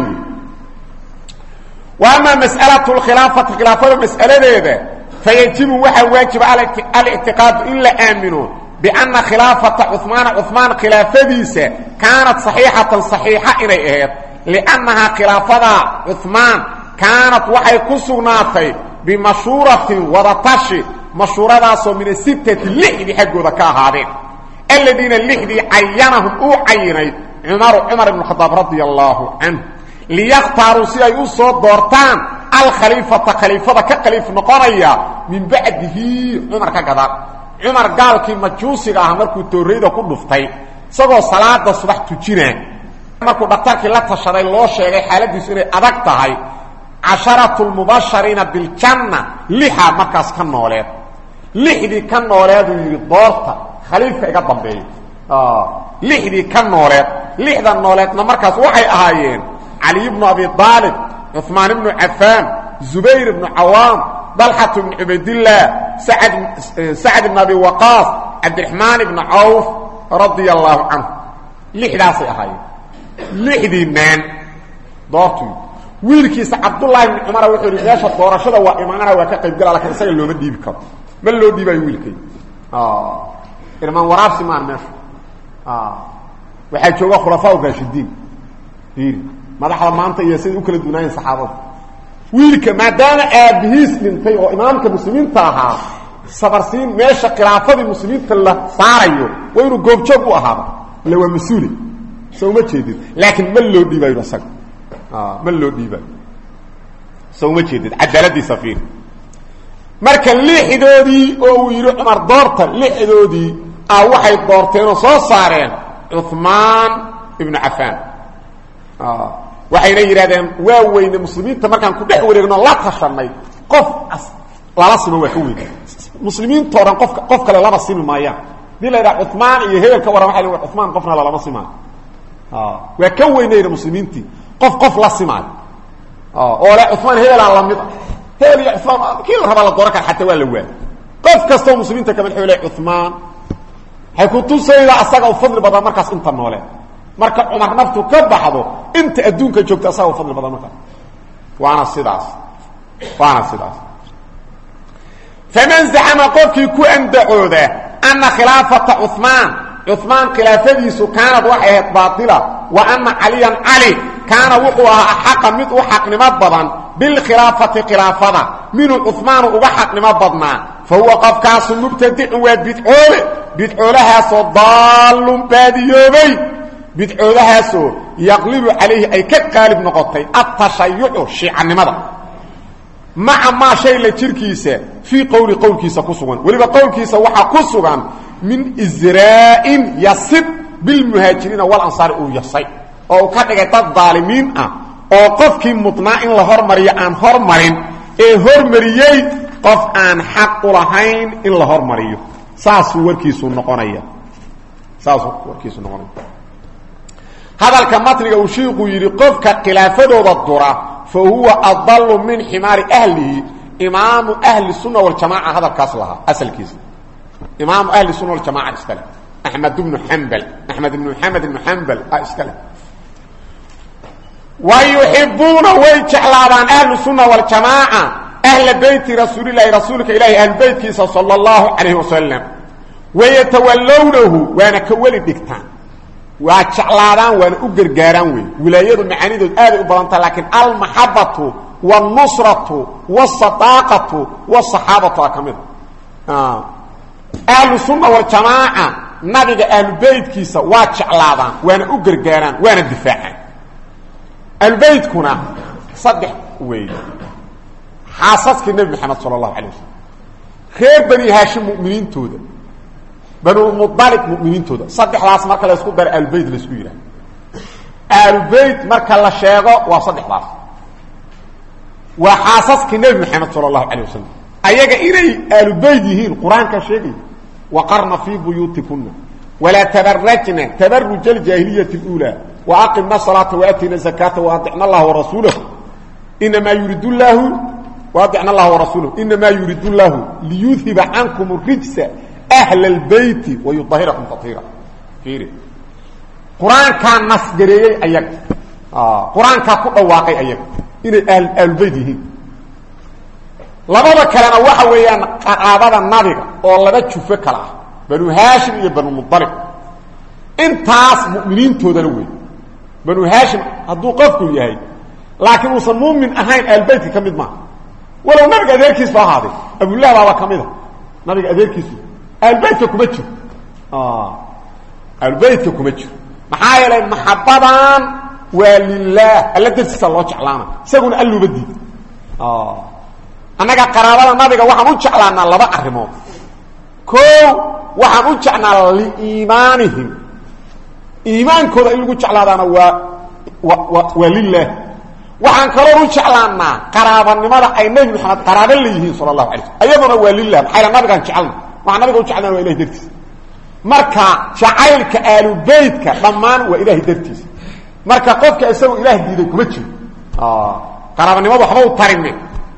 A: waama mas'alatu al-khilafati khilafada mas'aladeeda fayajibu waxa waajib al-i'tiqad illa aminu bi anna khilafata Uthman khilafadiisa kanat sahihatan sahiha inay ahayd li'annaha khilafada Uthman كانت وحي كسغناتي بمشورة وضطشي مشورة من الستة اللحدي حقو ذكا هذين الذين اللحدي عينهم عيني عمر بن الخطاب رضي الله عنه ليختاروا سيئي أصوات دورتان الخليفة خليفة كخليفة نقرية من بعده عمر كقدر عمر قال كي مجوسي عمركو توريده كله فتاي سوى صلاة الصبح تجينا عمركو دكتاركي لا تشري الله شيء حالة سيري أدكتهاي عشرة المبشرين بالجنة لها مركز كالنولاد لحدي كالنولاد يدورتا خليفة يقدم بيه لحدي كالنولاد لحدي النولاد مركز وحي أهايين علي بن أبي طالب عثمان بن عفان زبير بن عوام طلحة بن عبيد الله سعد بن أبي وقاص عبد الرحمن بن عوف رضي الله عنه لحدي أهايين لحدينان دورتو wiilkiisa Abdullah ibn Umar wuxuu yiri meesha doorashada waa imaanana waa ka qayb galaa laakiin isaga looma dhiibi karo ma loo dhiibay wiilkay irman waraabsi maan meesha waxa jooga khulafaa raashidiin diir madaxda maanta iyo sidii u kala duwanayeen saxaabada wiilka maadaama aabihiis dhintay oo imaamka muslimiinta ahaa sabarsiin meesha khilaafadii muslimiinta la saarayo waa inuu goobjoog u ahaado la waa mas'uul soo ma jeedid laakiin ma loo dhiibay isaga ma loo dhiibay soo ma jeedid cadaaladii safiir marka lixdoodii oo uu yiri Umar doorta lixdoodii waxay doorteen oo soo saareen Uthman ibn Affan waxayna yiraahdeen waa weyn muslimiinta markaan ku dhex wareegno la tashanay qof la sima waa ka weyn muslimiinta oran qof kale laba simi maayaan dilayda Uthman iyo heelka waran waxa leeyahay Uthman qofna laba sima waa ka weynayna muslimiintii qof la simaay oo la Uthman heela la mid heel ya Uthman kii raba la doorka xataa waa la waa qof kasto muslimiinta kama xulay Uthman hay ku tusayda asaga oo fadli badan markaas inta noole marka Umar naftu ka baxdo inta adduunka joogta asaga oo fadli badan markaas waana sidaas faman za'ama qofkii ku andacooda anna khilaafata Uthman khilaafadiisu kaanad waxay baatila wa anna aliyan ali kaana wuxuu ahaa xaq mid u xaqnimo badan bil khilaafati khilaafada minu Uthman uga xaqnimo badnaa fa huwa qafkaas mubtadi' wa bid'olahaas daalun baadiyoobay bid'olahaas yaqlibu alayhi ay ka qalib noqotay at-tashayyu shi'animada ma'a ma shay la jirkiisa fi qowlkiisa ku sugan waliba qowlkiisa waxa ku sugan min izra'in yasib bil muhajirin wal ansar oo yasay oo ka dhigay dad daalimiin ah oo qofkii mudnaa in la hormariyo aan hormarin ee hormariyay qof aan xaq u lahayn in la hormariyo saas warkiisu noqonaya hadalka matniga uu sheekhu yiri qofka khilaafadooda dura fa huwa adallu min himari ahlihi imam ahli sunna wal jamaa hadalkaas laha asalkiisa imam ahli sunna wal jamaa iskale ahmad ibn muhammad ibn hanbal iskale ويحبون ويجعلان أهل السنة والجماعة أهل بيت رسول الله رسولك إلهي أهل بيتك صلى الله عليه وسلم ويتولونه وانا كولي دكتان ويجعلان وانا أقرقاران ولايات المعاني دول آذي أبرانتا لكن المحبة والنصرة والصداقة والصحابة أكمل أهل السنة والجماعة نبي أهل بيتك ويجعلان وانا أقرقاران وانا دفاعا البيت كنا صدح وين حاسسك النبي محمد صلى الله عليه وسلم خير بني هاشم مؤمنين تودا بنو مطلق مؤمنين تودا صدح راس marka la isku dar البيت la isku yiraahdo البيت marka la sheego waa صدح راس waa حاسسك النبي محمد صلى الله عليه وسلم ayaga inay البيت yihiin quraanka sheegay وقرن في بيوتكن ولا تبرجنا تبرج الجاهليه الاولى وأقمنا الصلاة وآتينا الزكاة وأطعنا الله ورسوله إنما يريد الله وأطعنا الله ورسوله إنما يريد الله ليذهب عنكم الرجس أهل البيت ويطهركم تطهيرا فيري قرآن كان نسجري أيك قرآن كان كل واقع أيك إن أهل البيت لما كلام وحويا قرابة النبي والله تشوفك له بنو هاشم بنو مطلق انتاس مؤمنين تودروي بنو هاشم هدو قفكو ياهي لكن وصل مؤمن أهين البيت كمد معه ولو نبقى أديركيس فهذا أبو الله بابا كمده نبقى أديركيس البيت كمتشو البيت كمتشو محايا لأن محبضان ولله التي تسأل الله جعلانا سيقول قال له بدي أنك قرابة نبقى وحنو جعلانا لبا أرمو كو وحنو جعلنا لإيمانهم إيمان كذا يلقوا جعلنا ولله وحن كرروا جعلنا قرابا لماذا أي نبي محمد قرابا ليه صلى الله عليه وسلم أيضا ولله حيث النبي كان جعلنا وحن نبي جعلنا وإله درتس مركا شعائلك آل بيتك ضمان وإله درتس مركا قفك أسوي إله دينك مجي قرابا لماذا حبوا الطرمين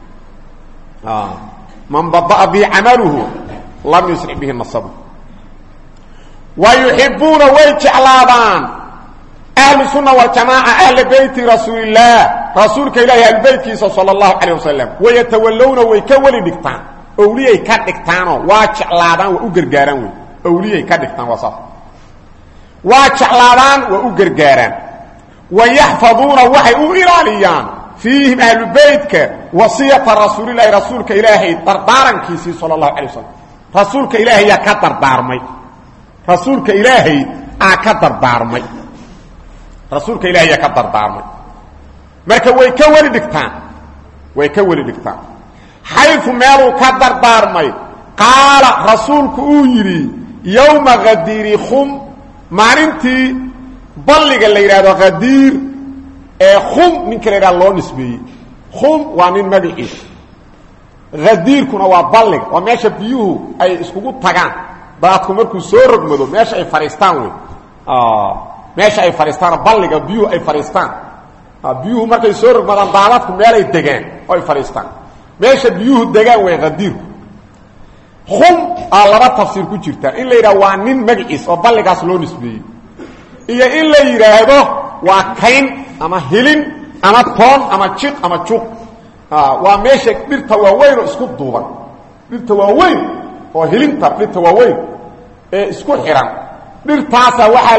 A: من بضأ به عمله لم يسرع به النصب ويحبون ويجعلان أهل السنة والجماعة أهل بيت رسول الله رسولك إلهي البيت صلى الله عليه وسلم ويتولون ويكولي دكتان أولياء كدكتان واشعلادان وأقرقاران أولياء كدكتان وصف واشعلادان وأقرقاران ويحفظون وحي إيرانيان فيهم أهل البيت وصية رسول الله رسولك إلهي دردارا كيسي صلى الله عليه وسلم رسولك إلهي يكدر دارمي رسولك إلهي أكدر دارمي رسولك إلهي يكدر دارمي marka way ka wali dhigtaan حيث مالو كدر دارمي قال رسولك يري يوم غدير خم معنتي بلغ اللي يراد غدير خم من كلا الله نسبي خم وانين مدعي غدير كنا وبلغ وماشى بيوه اي اسكوكو تغان باتكم مركو سورق مدو ماشى اي فريستان ماشى اي فريستان بلغ بيوه اي فريستان بيوه مركو سورق مدان دالاتكم ميالي دغان اي فريستان ماشى بيوه دغان وي غدير خم لبا تفسير ku jirta in la yiraahdo waa nin magaciis oo balligaas loo nisbeeyay iyo in la yiraahdo waa kayn ama hilin ama toon ama jiq ama juq waa meesha dhirta waaweyn oo isku duuban dhirta waaweyn oo hilinta dhirta waaweyn ee isku xiran dhirtaas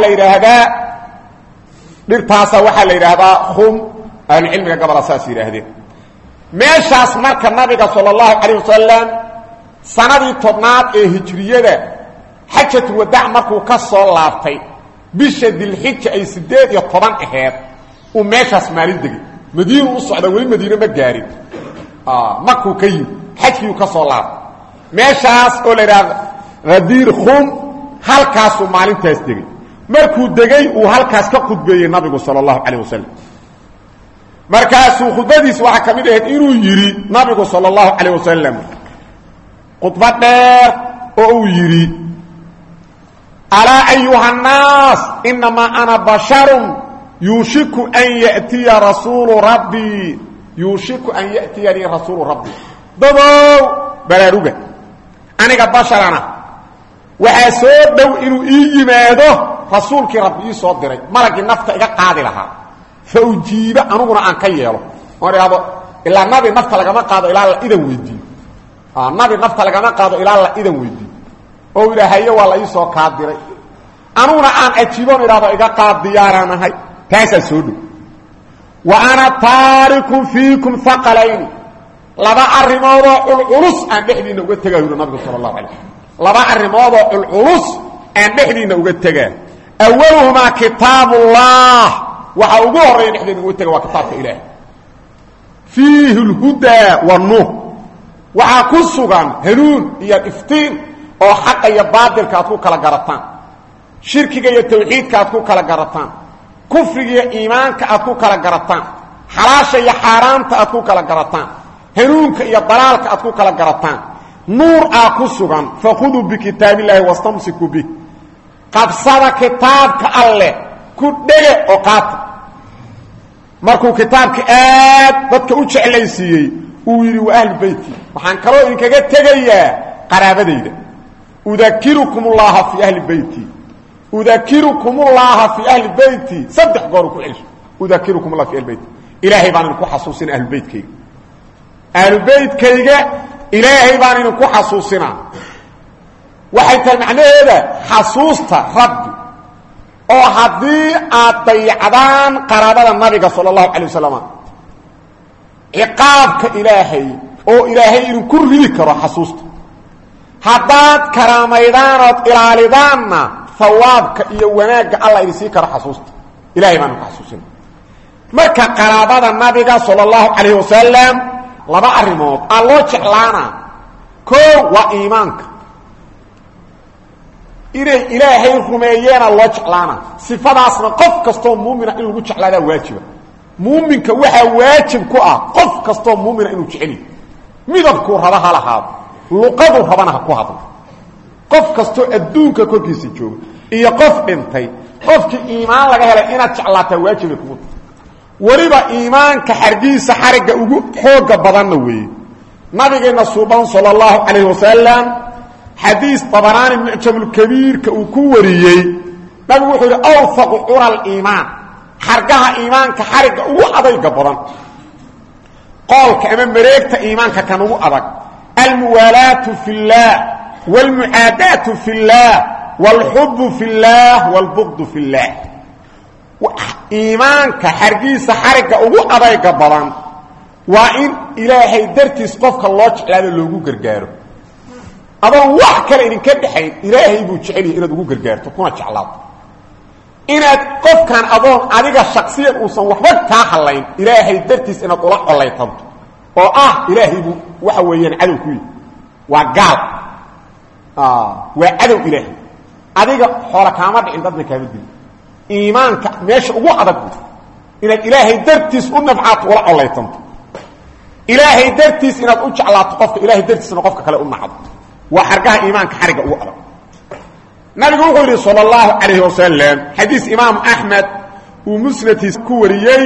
A: waxa la yiraahdaa khum aan cilmiga gabal asaas yiraahdeen meeshaas marka nabiga sallallahu alayhi wasallam sanadii tobnaad ee hijriyada xajatu wadaa markuu ka soo laabtay bisha dilxijja ay 18 aheed uu meeshaas maalin degay madiina u socda wali madiina ma gaarin markuu ka yimid xajkii ka soo laabtay meeshaas oo la yiraahdo Ghadir Khum halkaas uu maalintaas degay markuu degay uu halkaas ka khudbeeyay nabigu sallallahu alayhi wasallam markaas uu khudbadiisa waxa kamid ahayd inuu yiri nabigu sallallahu alayhi wasallam خطبة أو يري ألا أيها الناس إنما أنا بشر يوشك أن يأتي رسول ربي يوشك أن يأتيني رسول ربي ضبو بلا ربا أنا بشر أنا وحسود دو إنو إيجي ماذا رسولك ربي صدري ملك النفط إيجا قادي لها فأجيب أنونا أن كيالو إلا النبي النفط لكما قادي إلا إذا ويدين nabi nafta lagama qaado ilaa la idan weydii oo ilaahay waa la isoo kaadiray anuna aan ajiibon iraado iga qaad diyaaranahay taasa soo dhow wa ana taarikum fiikum thaqalayn laba arimood oo culus aan dhexdiina uga tagayo nabiga sallallahu alayhi wasallam laba arimood oo culus aan dhexdiina uga tagaa awwaluhuma kitaabullah waxa ugu horeeyay dhexdiina uga tagaa waa kitaabka ilaahay fiihi alhuda wan-nur waxa ku sugan hanuun iyo iftiin oo xaq iyo baadilka aad ku kala garataan shirkiga iyo tawxiidka aad ku kala garataan kufriga iyo iimaanka aad ku kala garataan xalaasha iyo xaaraanta aad ku kala garataan hanuunka iyo dalaalka aad ku kala garataan nuur aad ku sugan fakhudhu bi kitaabillahi wastamsiku bi qabsada kitaabka alle ku dhege oo qaata markuu kitaabka aad dadka u jeclaysiiyay ويري واهل بيتي waxaan kala idinkaga tagayaa qaraabadeyda udakirukum allah fi ahli bayti udakirukum allah fi ahli bayti saddex goor ku celish udakirukum allah fi ahli bayti ilaahi baan ku xasuusin ahli baytkayga ilaahi baan ku xasuusina waxay tahay macnaheeda xasuusta rabbi oo hadii aad dayacdaan qaraabada nabiga sallallahu alayhi wasallam عقابك إلهي أو إلهي إن كل ذكر حسوست حداد كراميدانات إلاليدانا ثوابك إيواناك الله يسيك حسوست إلهي ما نحسوسين مركا قرابات النبي صلى الله عليه وسلم لبا الرموت الله جعلانا كو وإيمانك إلهي الرميين الله جعلانا صفات أصلا قف كستون مؤمنة إنه جعلانا واجبا muuminka waxa waajib ku ah qof kasto muumin inuu jeceli midabku rabaha lahaad luqadu rabana ku hadlo qof kasto adduunka korkiisa joogo iyo qof dhintay qofkii iimaan laga helay inaad jeclaato waajib ku wariba iimaanka xargiisa xariga ugu xooga badan weey nabigeena suuban sallallahu alayhi wasallam hadith tabarani mu'jam al-kabir ka uu ku wariyay nabigu wuxuu awfaq ural iimaan xargaha iimaanka xariga ugu adayga badan qolka ama mareegta iimaanka kan ugu adag almuwalaatu fillah walmuaadatu fillah walhubbu fillah walbughdu fillah iimaanka xargiisa xariga ugu adayga badan waa in ilaahay dartiis qofka loo jeclaado loogu gargaaro adoon wax kale idinka dhaxayn ilaahay buu jecel yahay inaad ugu gargaarto kuna jeclaato inaad qofkan adoon adiga shakhsiyan uusan waxba kaa halayn ilaahay dartiis inaad ula colaytanto oo ilaahay buu waxa weeyaan cadow ku yahay waa gaal waa cadow ilaahay adiga xoolo kaama dhicin dadna kaama dilin iimaanka meesha ugu adag inaad ilaahay dartiis u nafcaato ula colaytanto ilaahay dartiis inaad u jeclaato qofka ilaahay dartiisna qofka kale u nacdo waa xargaha iimaanka xariga ugu adag nabigu wuxuu yidhi sala allahu calayhi wasalam xadiis imaamu axmed uu musnadkiisa ku wariyey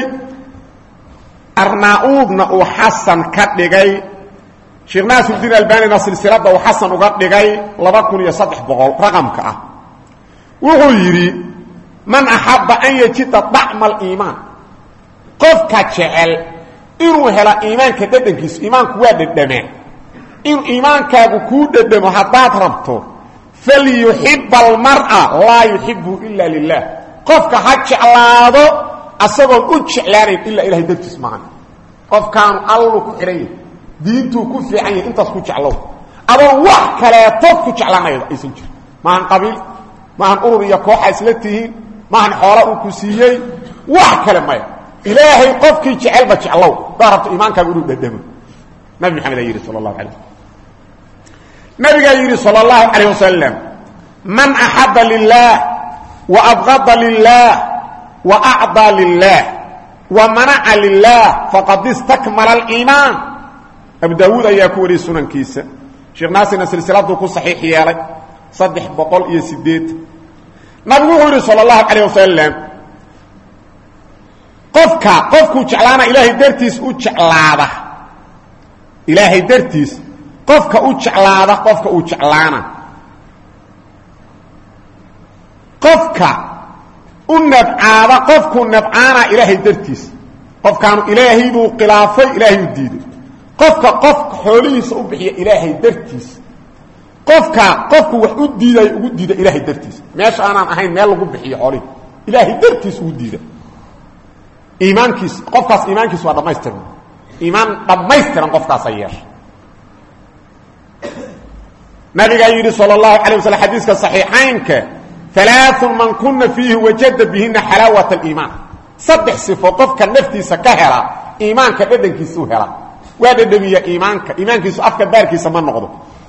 A: arnaa-uudna uu xasan ka dhigay sheekh naasirudiin albanina silsiladda uu xasan uga dhigay 2300 raqamka ah wuxuu yidhi man axabba an yajida dacma aliimaan qofka jecel inuu helo iimaanka dhadhankiisu iimaanku waa dhadhamaa inuu iimaankaagu kuu dhadhamo haddaad rabto falyuxiba almar'a laa yuxibu ila lilah qofka ha jeclaado asagoon u jeclaanayn ilaa ilahay dartiis maahan qofkaanu allu ku xidhan yahay diintuu ku fiican yahay intaas ku jeclow adoon wax kaleeto ku jeclaanaydo aysan jirin maahan qabiil maahan urur iyo kooxa isla tihiin maahan xoola uu ku siiyey wax kale maya ilaahay qofkii jecelba jeclow daa rabto iimaankaagu inuu dhadhamo nabi maxamed ayaa yidhi sala allahu alay nabigaa yidhi sal اllahu calayh wasalam man axaba lilah wa abqada lilah wa acdaa lilah wa manaca lilah faqad istakmala aliimaan abu daawuud ayaa ku wariyey sunankiisa sheekh naasirna silsiladuu ku saxiix yeelay 308 nabigu wuxuu yidhi sal اllahu calayh wasalam qofkuu jeclaana ilaahay dartiis u jeclaada ilaahay dartiis qofka u jeclaada qofka uu jeclaana qofka u nabcaada qofkuu nabcaana ilaahay dartiis qofkaanu ilaahay buu khilaafay ilaahay u diiday qofka xoolihiisa u bixiya ilaahay dartiis qofku wax u diidayo ugu diida ilaahay dartiis meesha aanaan ahayn meel lagu bixiyo xoolihi ilaahay dartiis ugu diida qofkaas iimaankiis waa dhammaystiran iimaan dhammaystiran qofkaasa yeesha nabigaa yidhi sal اlahu alay waslam xadiiska صaxiixaynka ثalaaثun man kuna fiihi wajada bihina xalaawat اliimaan 3 sifo qofka naftiisa ka hela iimaanka dhadhankiisuu hela waa dhadhamiya iimaankiisu afka baarkiisa ma noqdo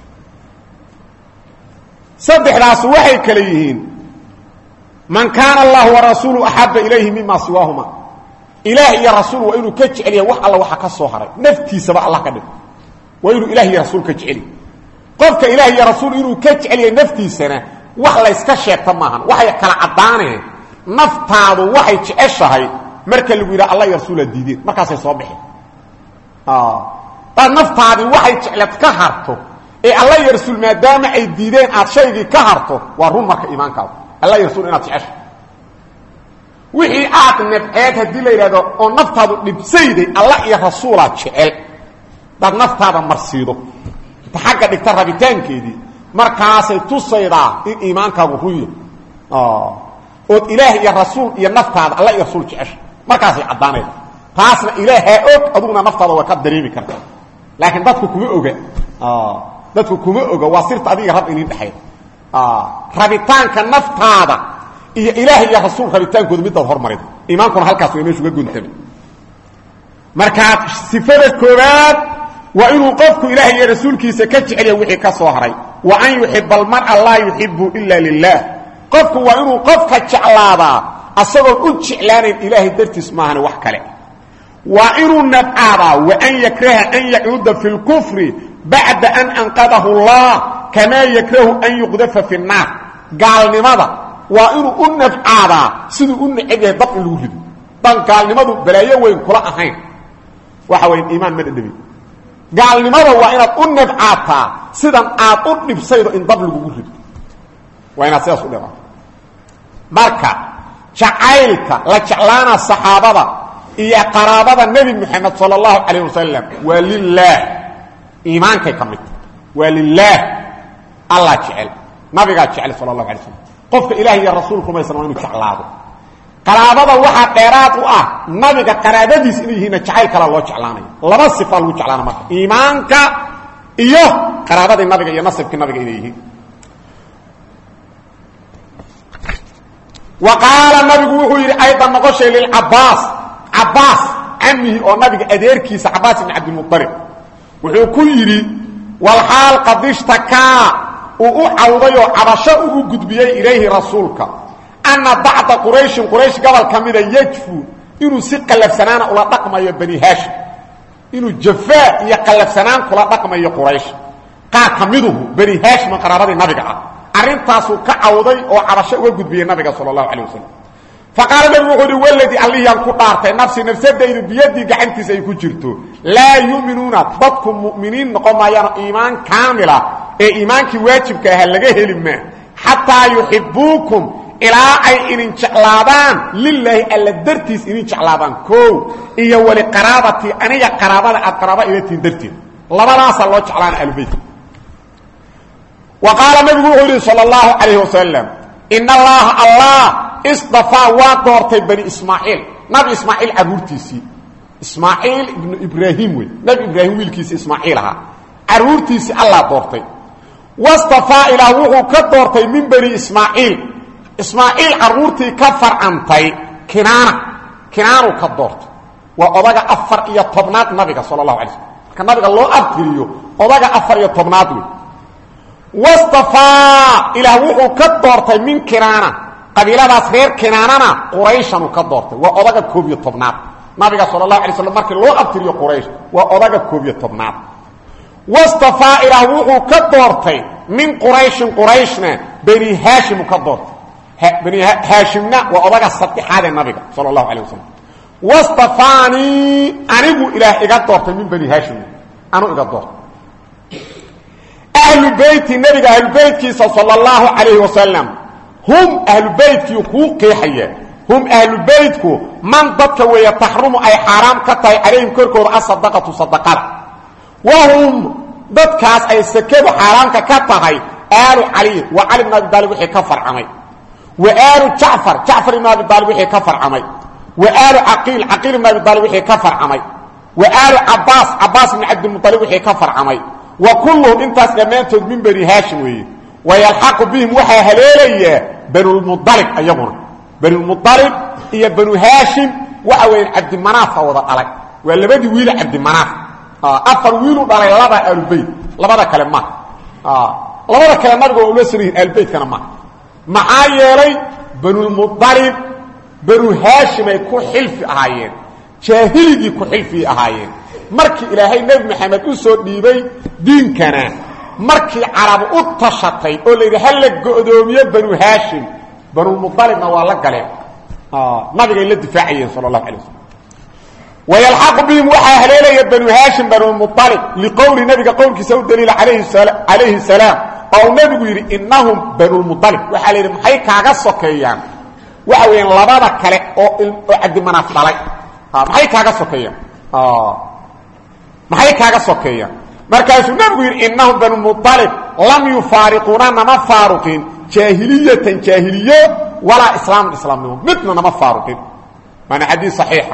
A: 3daas waxay kale yihiin man kaana allah warasuulu axaba ilayhi mima siwaahuma ilaah iyo rasuul waa inuu ka jeceliya wax alla waxa ka soo haray naftiisaba allah ka dhig waa inuu ilah iyo rasuul ka jeceliya qofka ilaah iyo rasuul inuu ka jeceliya naftiisana wax la iska sheegta maahan waxay kala cadaaneen naftaadu waxay jeceshahay marka lagu yiraahdo Allah iyo rasuul diideen markaas ay soo bixin naftaadu waxay jeclad ka harto ee Allah iyo rasuul maadaama ay diideen aad shaygi ka harto waa run marka iimaankaaga Allah iyo rasuul inaad jeceshahay wixii aad nabceed hadii la yiraahdo oo naftaadu dhibsayday Allah iyo rasuul jecel dad naftaada marsiido xagga dhigta rabitaankeedii markaasay tusaydaa in iimaankaagu ruuyo oo ilaah iyo rasuul iyo naftaada Allah iyo rasuul jecesha markaasay cadaanaysaa taasna ilaaha og aduguna naftaada waa ka dareemi kartaa laakiin dadku kuma oga waa sirta adiga rab inii dhaxay rabitaanka naftaada iyo ilaah iyo rasuul rabitaankooda midaad hormarida iimaankuna halkaas way meeshu uga guntay marka sifada koowaad waa inuu qofku ilaahay iyo rasuulkiisa ka jeceliyo wixii ka soo haray wa an yuhibba al-mar'a la yuhibbu illa lillah qofku waa inuu qofka jeclaada asagoo u jeclaanayn ilaahay dartiis maahan wax kale waa inuu nabcaada wa an yakraha an ya'uda fil kufri ba'da an anqadahu Allah kama yakrahu an yuqdafa fi an-nar gaalnimada waa inuu u nabcaada siduu u necebyahay dab in lagu rido dan gaalnimadu balaayo weyn kula ahayn waxa weyn iimaan ma dhadhabi gaalnimada waa inaad u nabcaataa sidan aad u dhibsaydo in dab lagugu rido waa inaad sidaas u dhibaato marka jacaylka la jeclaana saxaabada iyo qaraabada nabi maxamed sallallahu alayhi wasallam waa lillah iimaankay kamid waa lillah allah jecel nabiga jecel sallallahu alayhi wasallam qofka ilaahay iyo rasuulku ma isna inuu jeclaado qaraabada waxa dheeraad u ah nabiga qaraabadiis inuu yihiin jacayl kala loo jeclaanayo laba sifa lagu jeclaana marka iimaanka iyo qaraabada nabiga iyo nasabka nabiga inay yihiin وقال النبي وحو يري ايضا نقشي للعباس عباس عمه او نبي اديركيس عباس بن عبد المطلب وحو كو يري والحال قد اشتكى او عوضيو عبشه او غدبيه اليه رسولك ان بعض قريش قبل كميده يجفو انه سقلف سنان ولا دقميه بني هاشم انه جفاء يقلف سنان كلا دقميه قريش قا كميده بني هاشم قرابه النبي arintaasu ka cawday oo cabasho uga gudbiyay nabiga sallallahu alayhi wasallam faqala nabi wuxuu waladi alliyan ku dhaartay nafsadaydu biyadi gacantiisa ay ku jirto la yu'minuna dadkum mu'miniin noqomayaan iimaan kaamila ee iimaankii waajibka ah laga helima hatta yuhibbukum ila ay in jeclaadaan lillahi alla dartiis in jeclaadaan ko iyo wali qaraabati aniga qaraabada aqraba ilatiin dartiin labadaas loo jeclaan albayt وقال النبي صلى الله عليه وسلم إن الله اصطفى وقرت بني إسماعيل نبي إسماعيل عرورتيسي إسماعيل ابن إبراهيم نبي إبراهيم ويلكيس إسماعيل عرورتيسي الله دورتي واصطفى إلى وحو كدورتي من بني إسماعيل عرورتي كفر عنتي كنانو كدورت وأضاق أفر إيا طبنات نبي صلى الله عليه وسلم كان نبي الله أبتريو أضاق أفر إيا طبنات واصطفى الى وحو كدورتي من كنانه قبيله غير كناننا قريش كدورتي واودغ كوبيه طبنات نبي صلى الله عليه وسلم markii loo abtiriyo quraysh waa odaga koobiye tobnaad واصطفى الى وحو كدورتي من قريشنا بني هاشم كدورتي بني هاشمنا واودغ صدحاد النبي صلى الله عليه وسلم واصطفاني انو الى اغدورتي من بني هاشم انو اغدورت أهل بيت النبي أهل بيت صلى الله عليه وسلم هم أهل بيت يقوقي حيا هم أهل بيتك من ضدك ويتحرم أي حرام كتاي عليهم كركور الصدقة صدقة وهم ضدك أي سكب حرام كتاي آل علي وعلي بن أبي طالب وحي كفر عمي وآل جعفر بن أبي طالب وحي كفر عمي وآل عقيل بن أبي طالب وحي كفر عمي وآل عباس بن عبد المطلب وحي كفر عمي وكلهم انتاس دمانتود من بني هاشم ويلحق بهم وحي هليلية بنو المطلب ايضا بنو المطلب هي بنو هاشم وحوين عبد المناف وضع عليك ولا بدي ويل عبد المناف افر ويلو دالي لبا البيت لبا كلمات لبا كلمات قولوا سرين البيت كان معايا بنو المطلب بنو هاشم يكون حلف اهايين جاهلي يكون حلف اهايين markii ilaahay nabi maxamed u soo dhiibay diinkana markii arab u tashatay oo leeyahay hal go'doomiye banu hashim banu muttalibna waa la galeen nabiga la difaaciyay sallallahu alayhi wasallam ويلحق بهم وحا هليلة بنو هاشم بنو المطلب لقول نبي قولك سوى الدليل عليه السلام او نبي يري انهم بنو المطلب وحا ليري محي كاغا سوكيان waxa weyn labada kale oo cad manaf dalay maxay kaaga sokeeyaan maxay kaaga sokeeyaan markaasuu nabigu yiri innahum banu muttalib lam yufariquna ma faaruqin jahiliyatan jahiliyo wala islaamnimo midna ma faaruqin mana hadith sahiha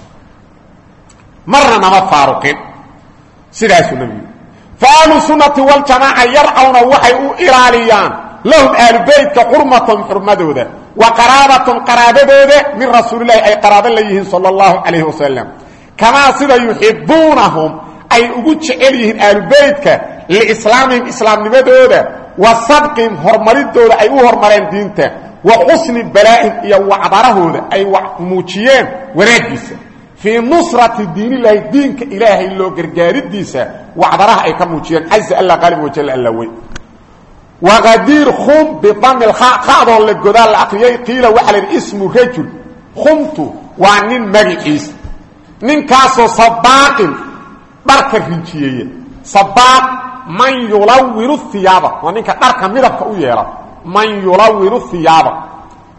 A: marna ma faaruqin sidaasu nabigu fa'alu sunnati wal jamaa yar'awna waxay u ilaaliyaan lahum ahl baytka hurmatan hurmadooda وقرابة قرابة من رسول الله أي قرابة ليهن صلى الله عليه وسلم كما سيدا يحبونهم أي أقودش إليهن آل بيتك لإسلامهم إسلام نمدودا وصدقهم هرمرين دودا أي هرمرين دينتا وحسن بلائهم وعبرهودا أي موشيين ونجيسا في نصرة الدين الله دينك إلهي اللو قرقار الديسا وعبرها أي كموشيين عز الله غالب وجل اللوي وغدير خم بضم الخاء خاضر للجدال العقلية قيل وحل الاسم رجل خمت وعنين مجيس نين كاسو صباق برك الرنشية صباق من يلور الثيابة ونين كترك مدفك أويلا من يلور الثيابة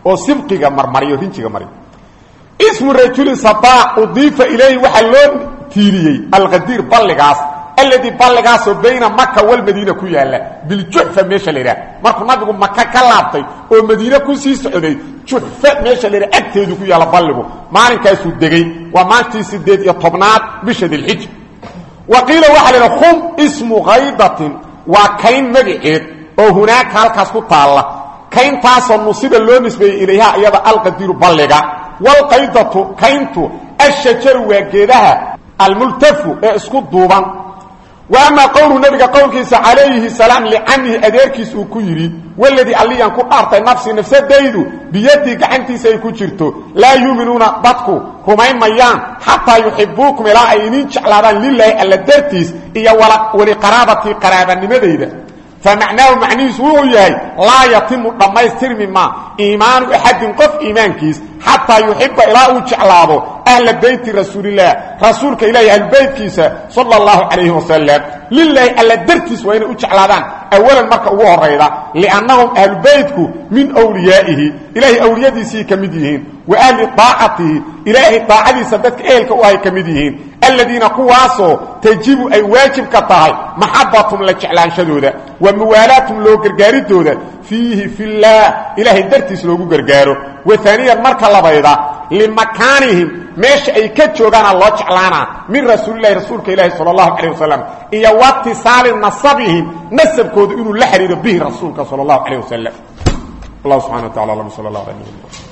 A: oo sibqiga marmariyo rinjiga mariyo ismu rajul sabaa udifa ilayhi waxa loo tiiriyay al-ghadir balligaas alladhi balligaas bayna makka wal madina ku yaala bil juhfa meesha leeyahay markuu nabigu makka ka laabtay oo madiina ku sii socday juhfa meesha leeyahay agteedu ku yaala balligu maalinkaas uu degay waa maantii 18aad bisha dilhijja waqila waxa la khum ismu ghaydatin wa kayn magaceed oo hunaaka halkaas ku taala kayn taasoo nusiba loo nisbeeyay ilayha iyada al-ghadir balliga wal qaydatu kayntu ash-shajar wa geedaha al-multafu isku duuban وأما قول النبي قولكيس عليه السلام لعمه أديركيس وكيري والذي علي أن كنت نفسي دايدو بيدي قعنتي سيكو جرتو لا يؤمنون بطكو همين ميان حتى يحبوكم لا أينين شعلان لله ألا درتيس إيا ولقرابتي قرابا نمديدة فمعناه معنيس وياي لا يتم ضميستر مما إيمان أحد قف إيمانكيس حتى يحب إلى شعلابه أهل بيت رسول الله رسولك إليه البيت كيسا صلى الله عليه وسلم لله ألا درتس وين أجعلان أولا مركا أوه الرئيضة لأنهم أهل بيتك من أوليائه إلهي أوليائه سي كمديهين وأهل طاعته إلهي طاعته سبتك إلهك أوهي كمديهين الذين قواسوا تجيب أي واجب كطاعي محبتهم لجعلان شدودة وموالاتهم لو قرقاري دودة فيه في الله إلهي درتس لو قرقاره وثانيا مركا لبيضة لمكانهم ماشي اي كجوغان الله جعلانا من رسول الله رسولك الله صلى الله عليه وسلم اي واتصال نصبهم نسب كود انه لحرير به رسولك صلى الله عليه وسلم الله سبحانه وتعالى صلى الله عليه وسلم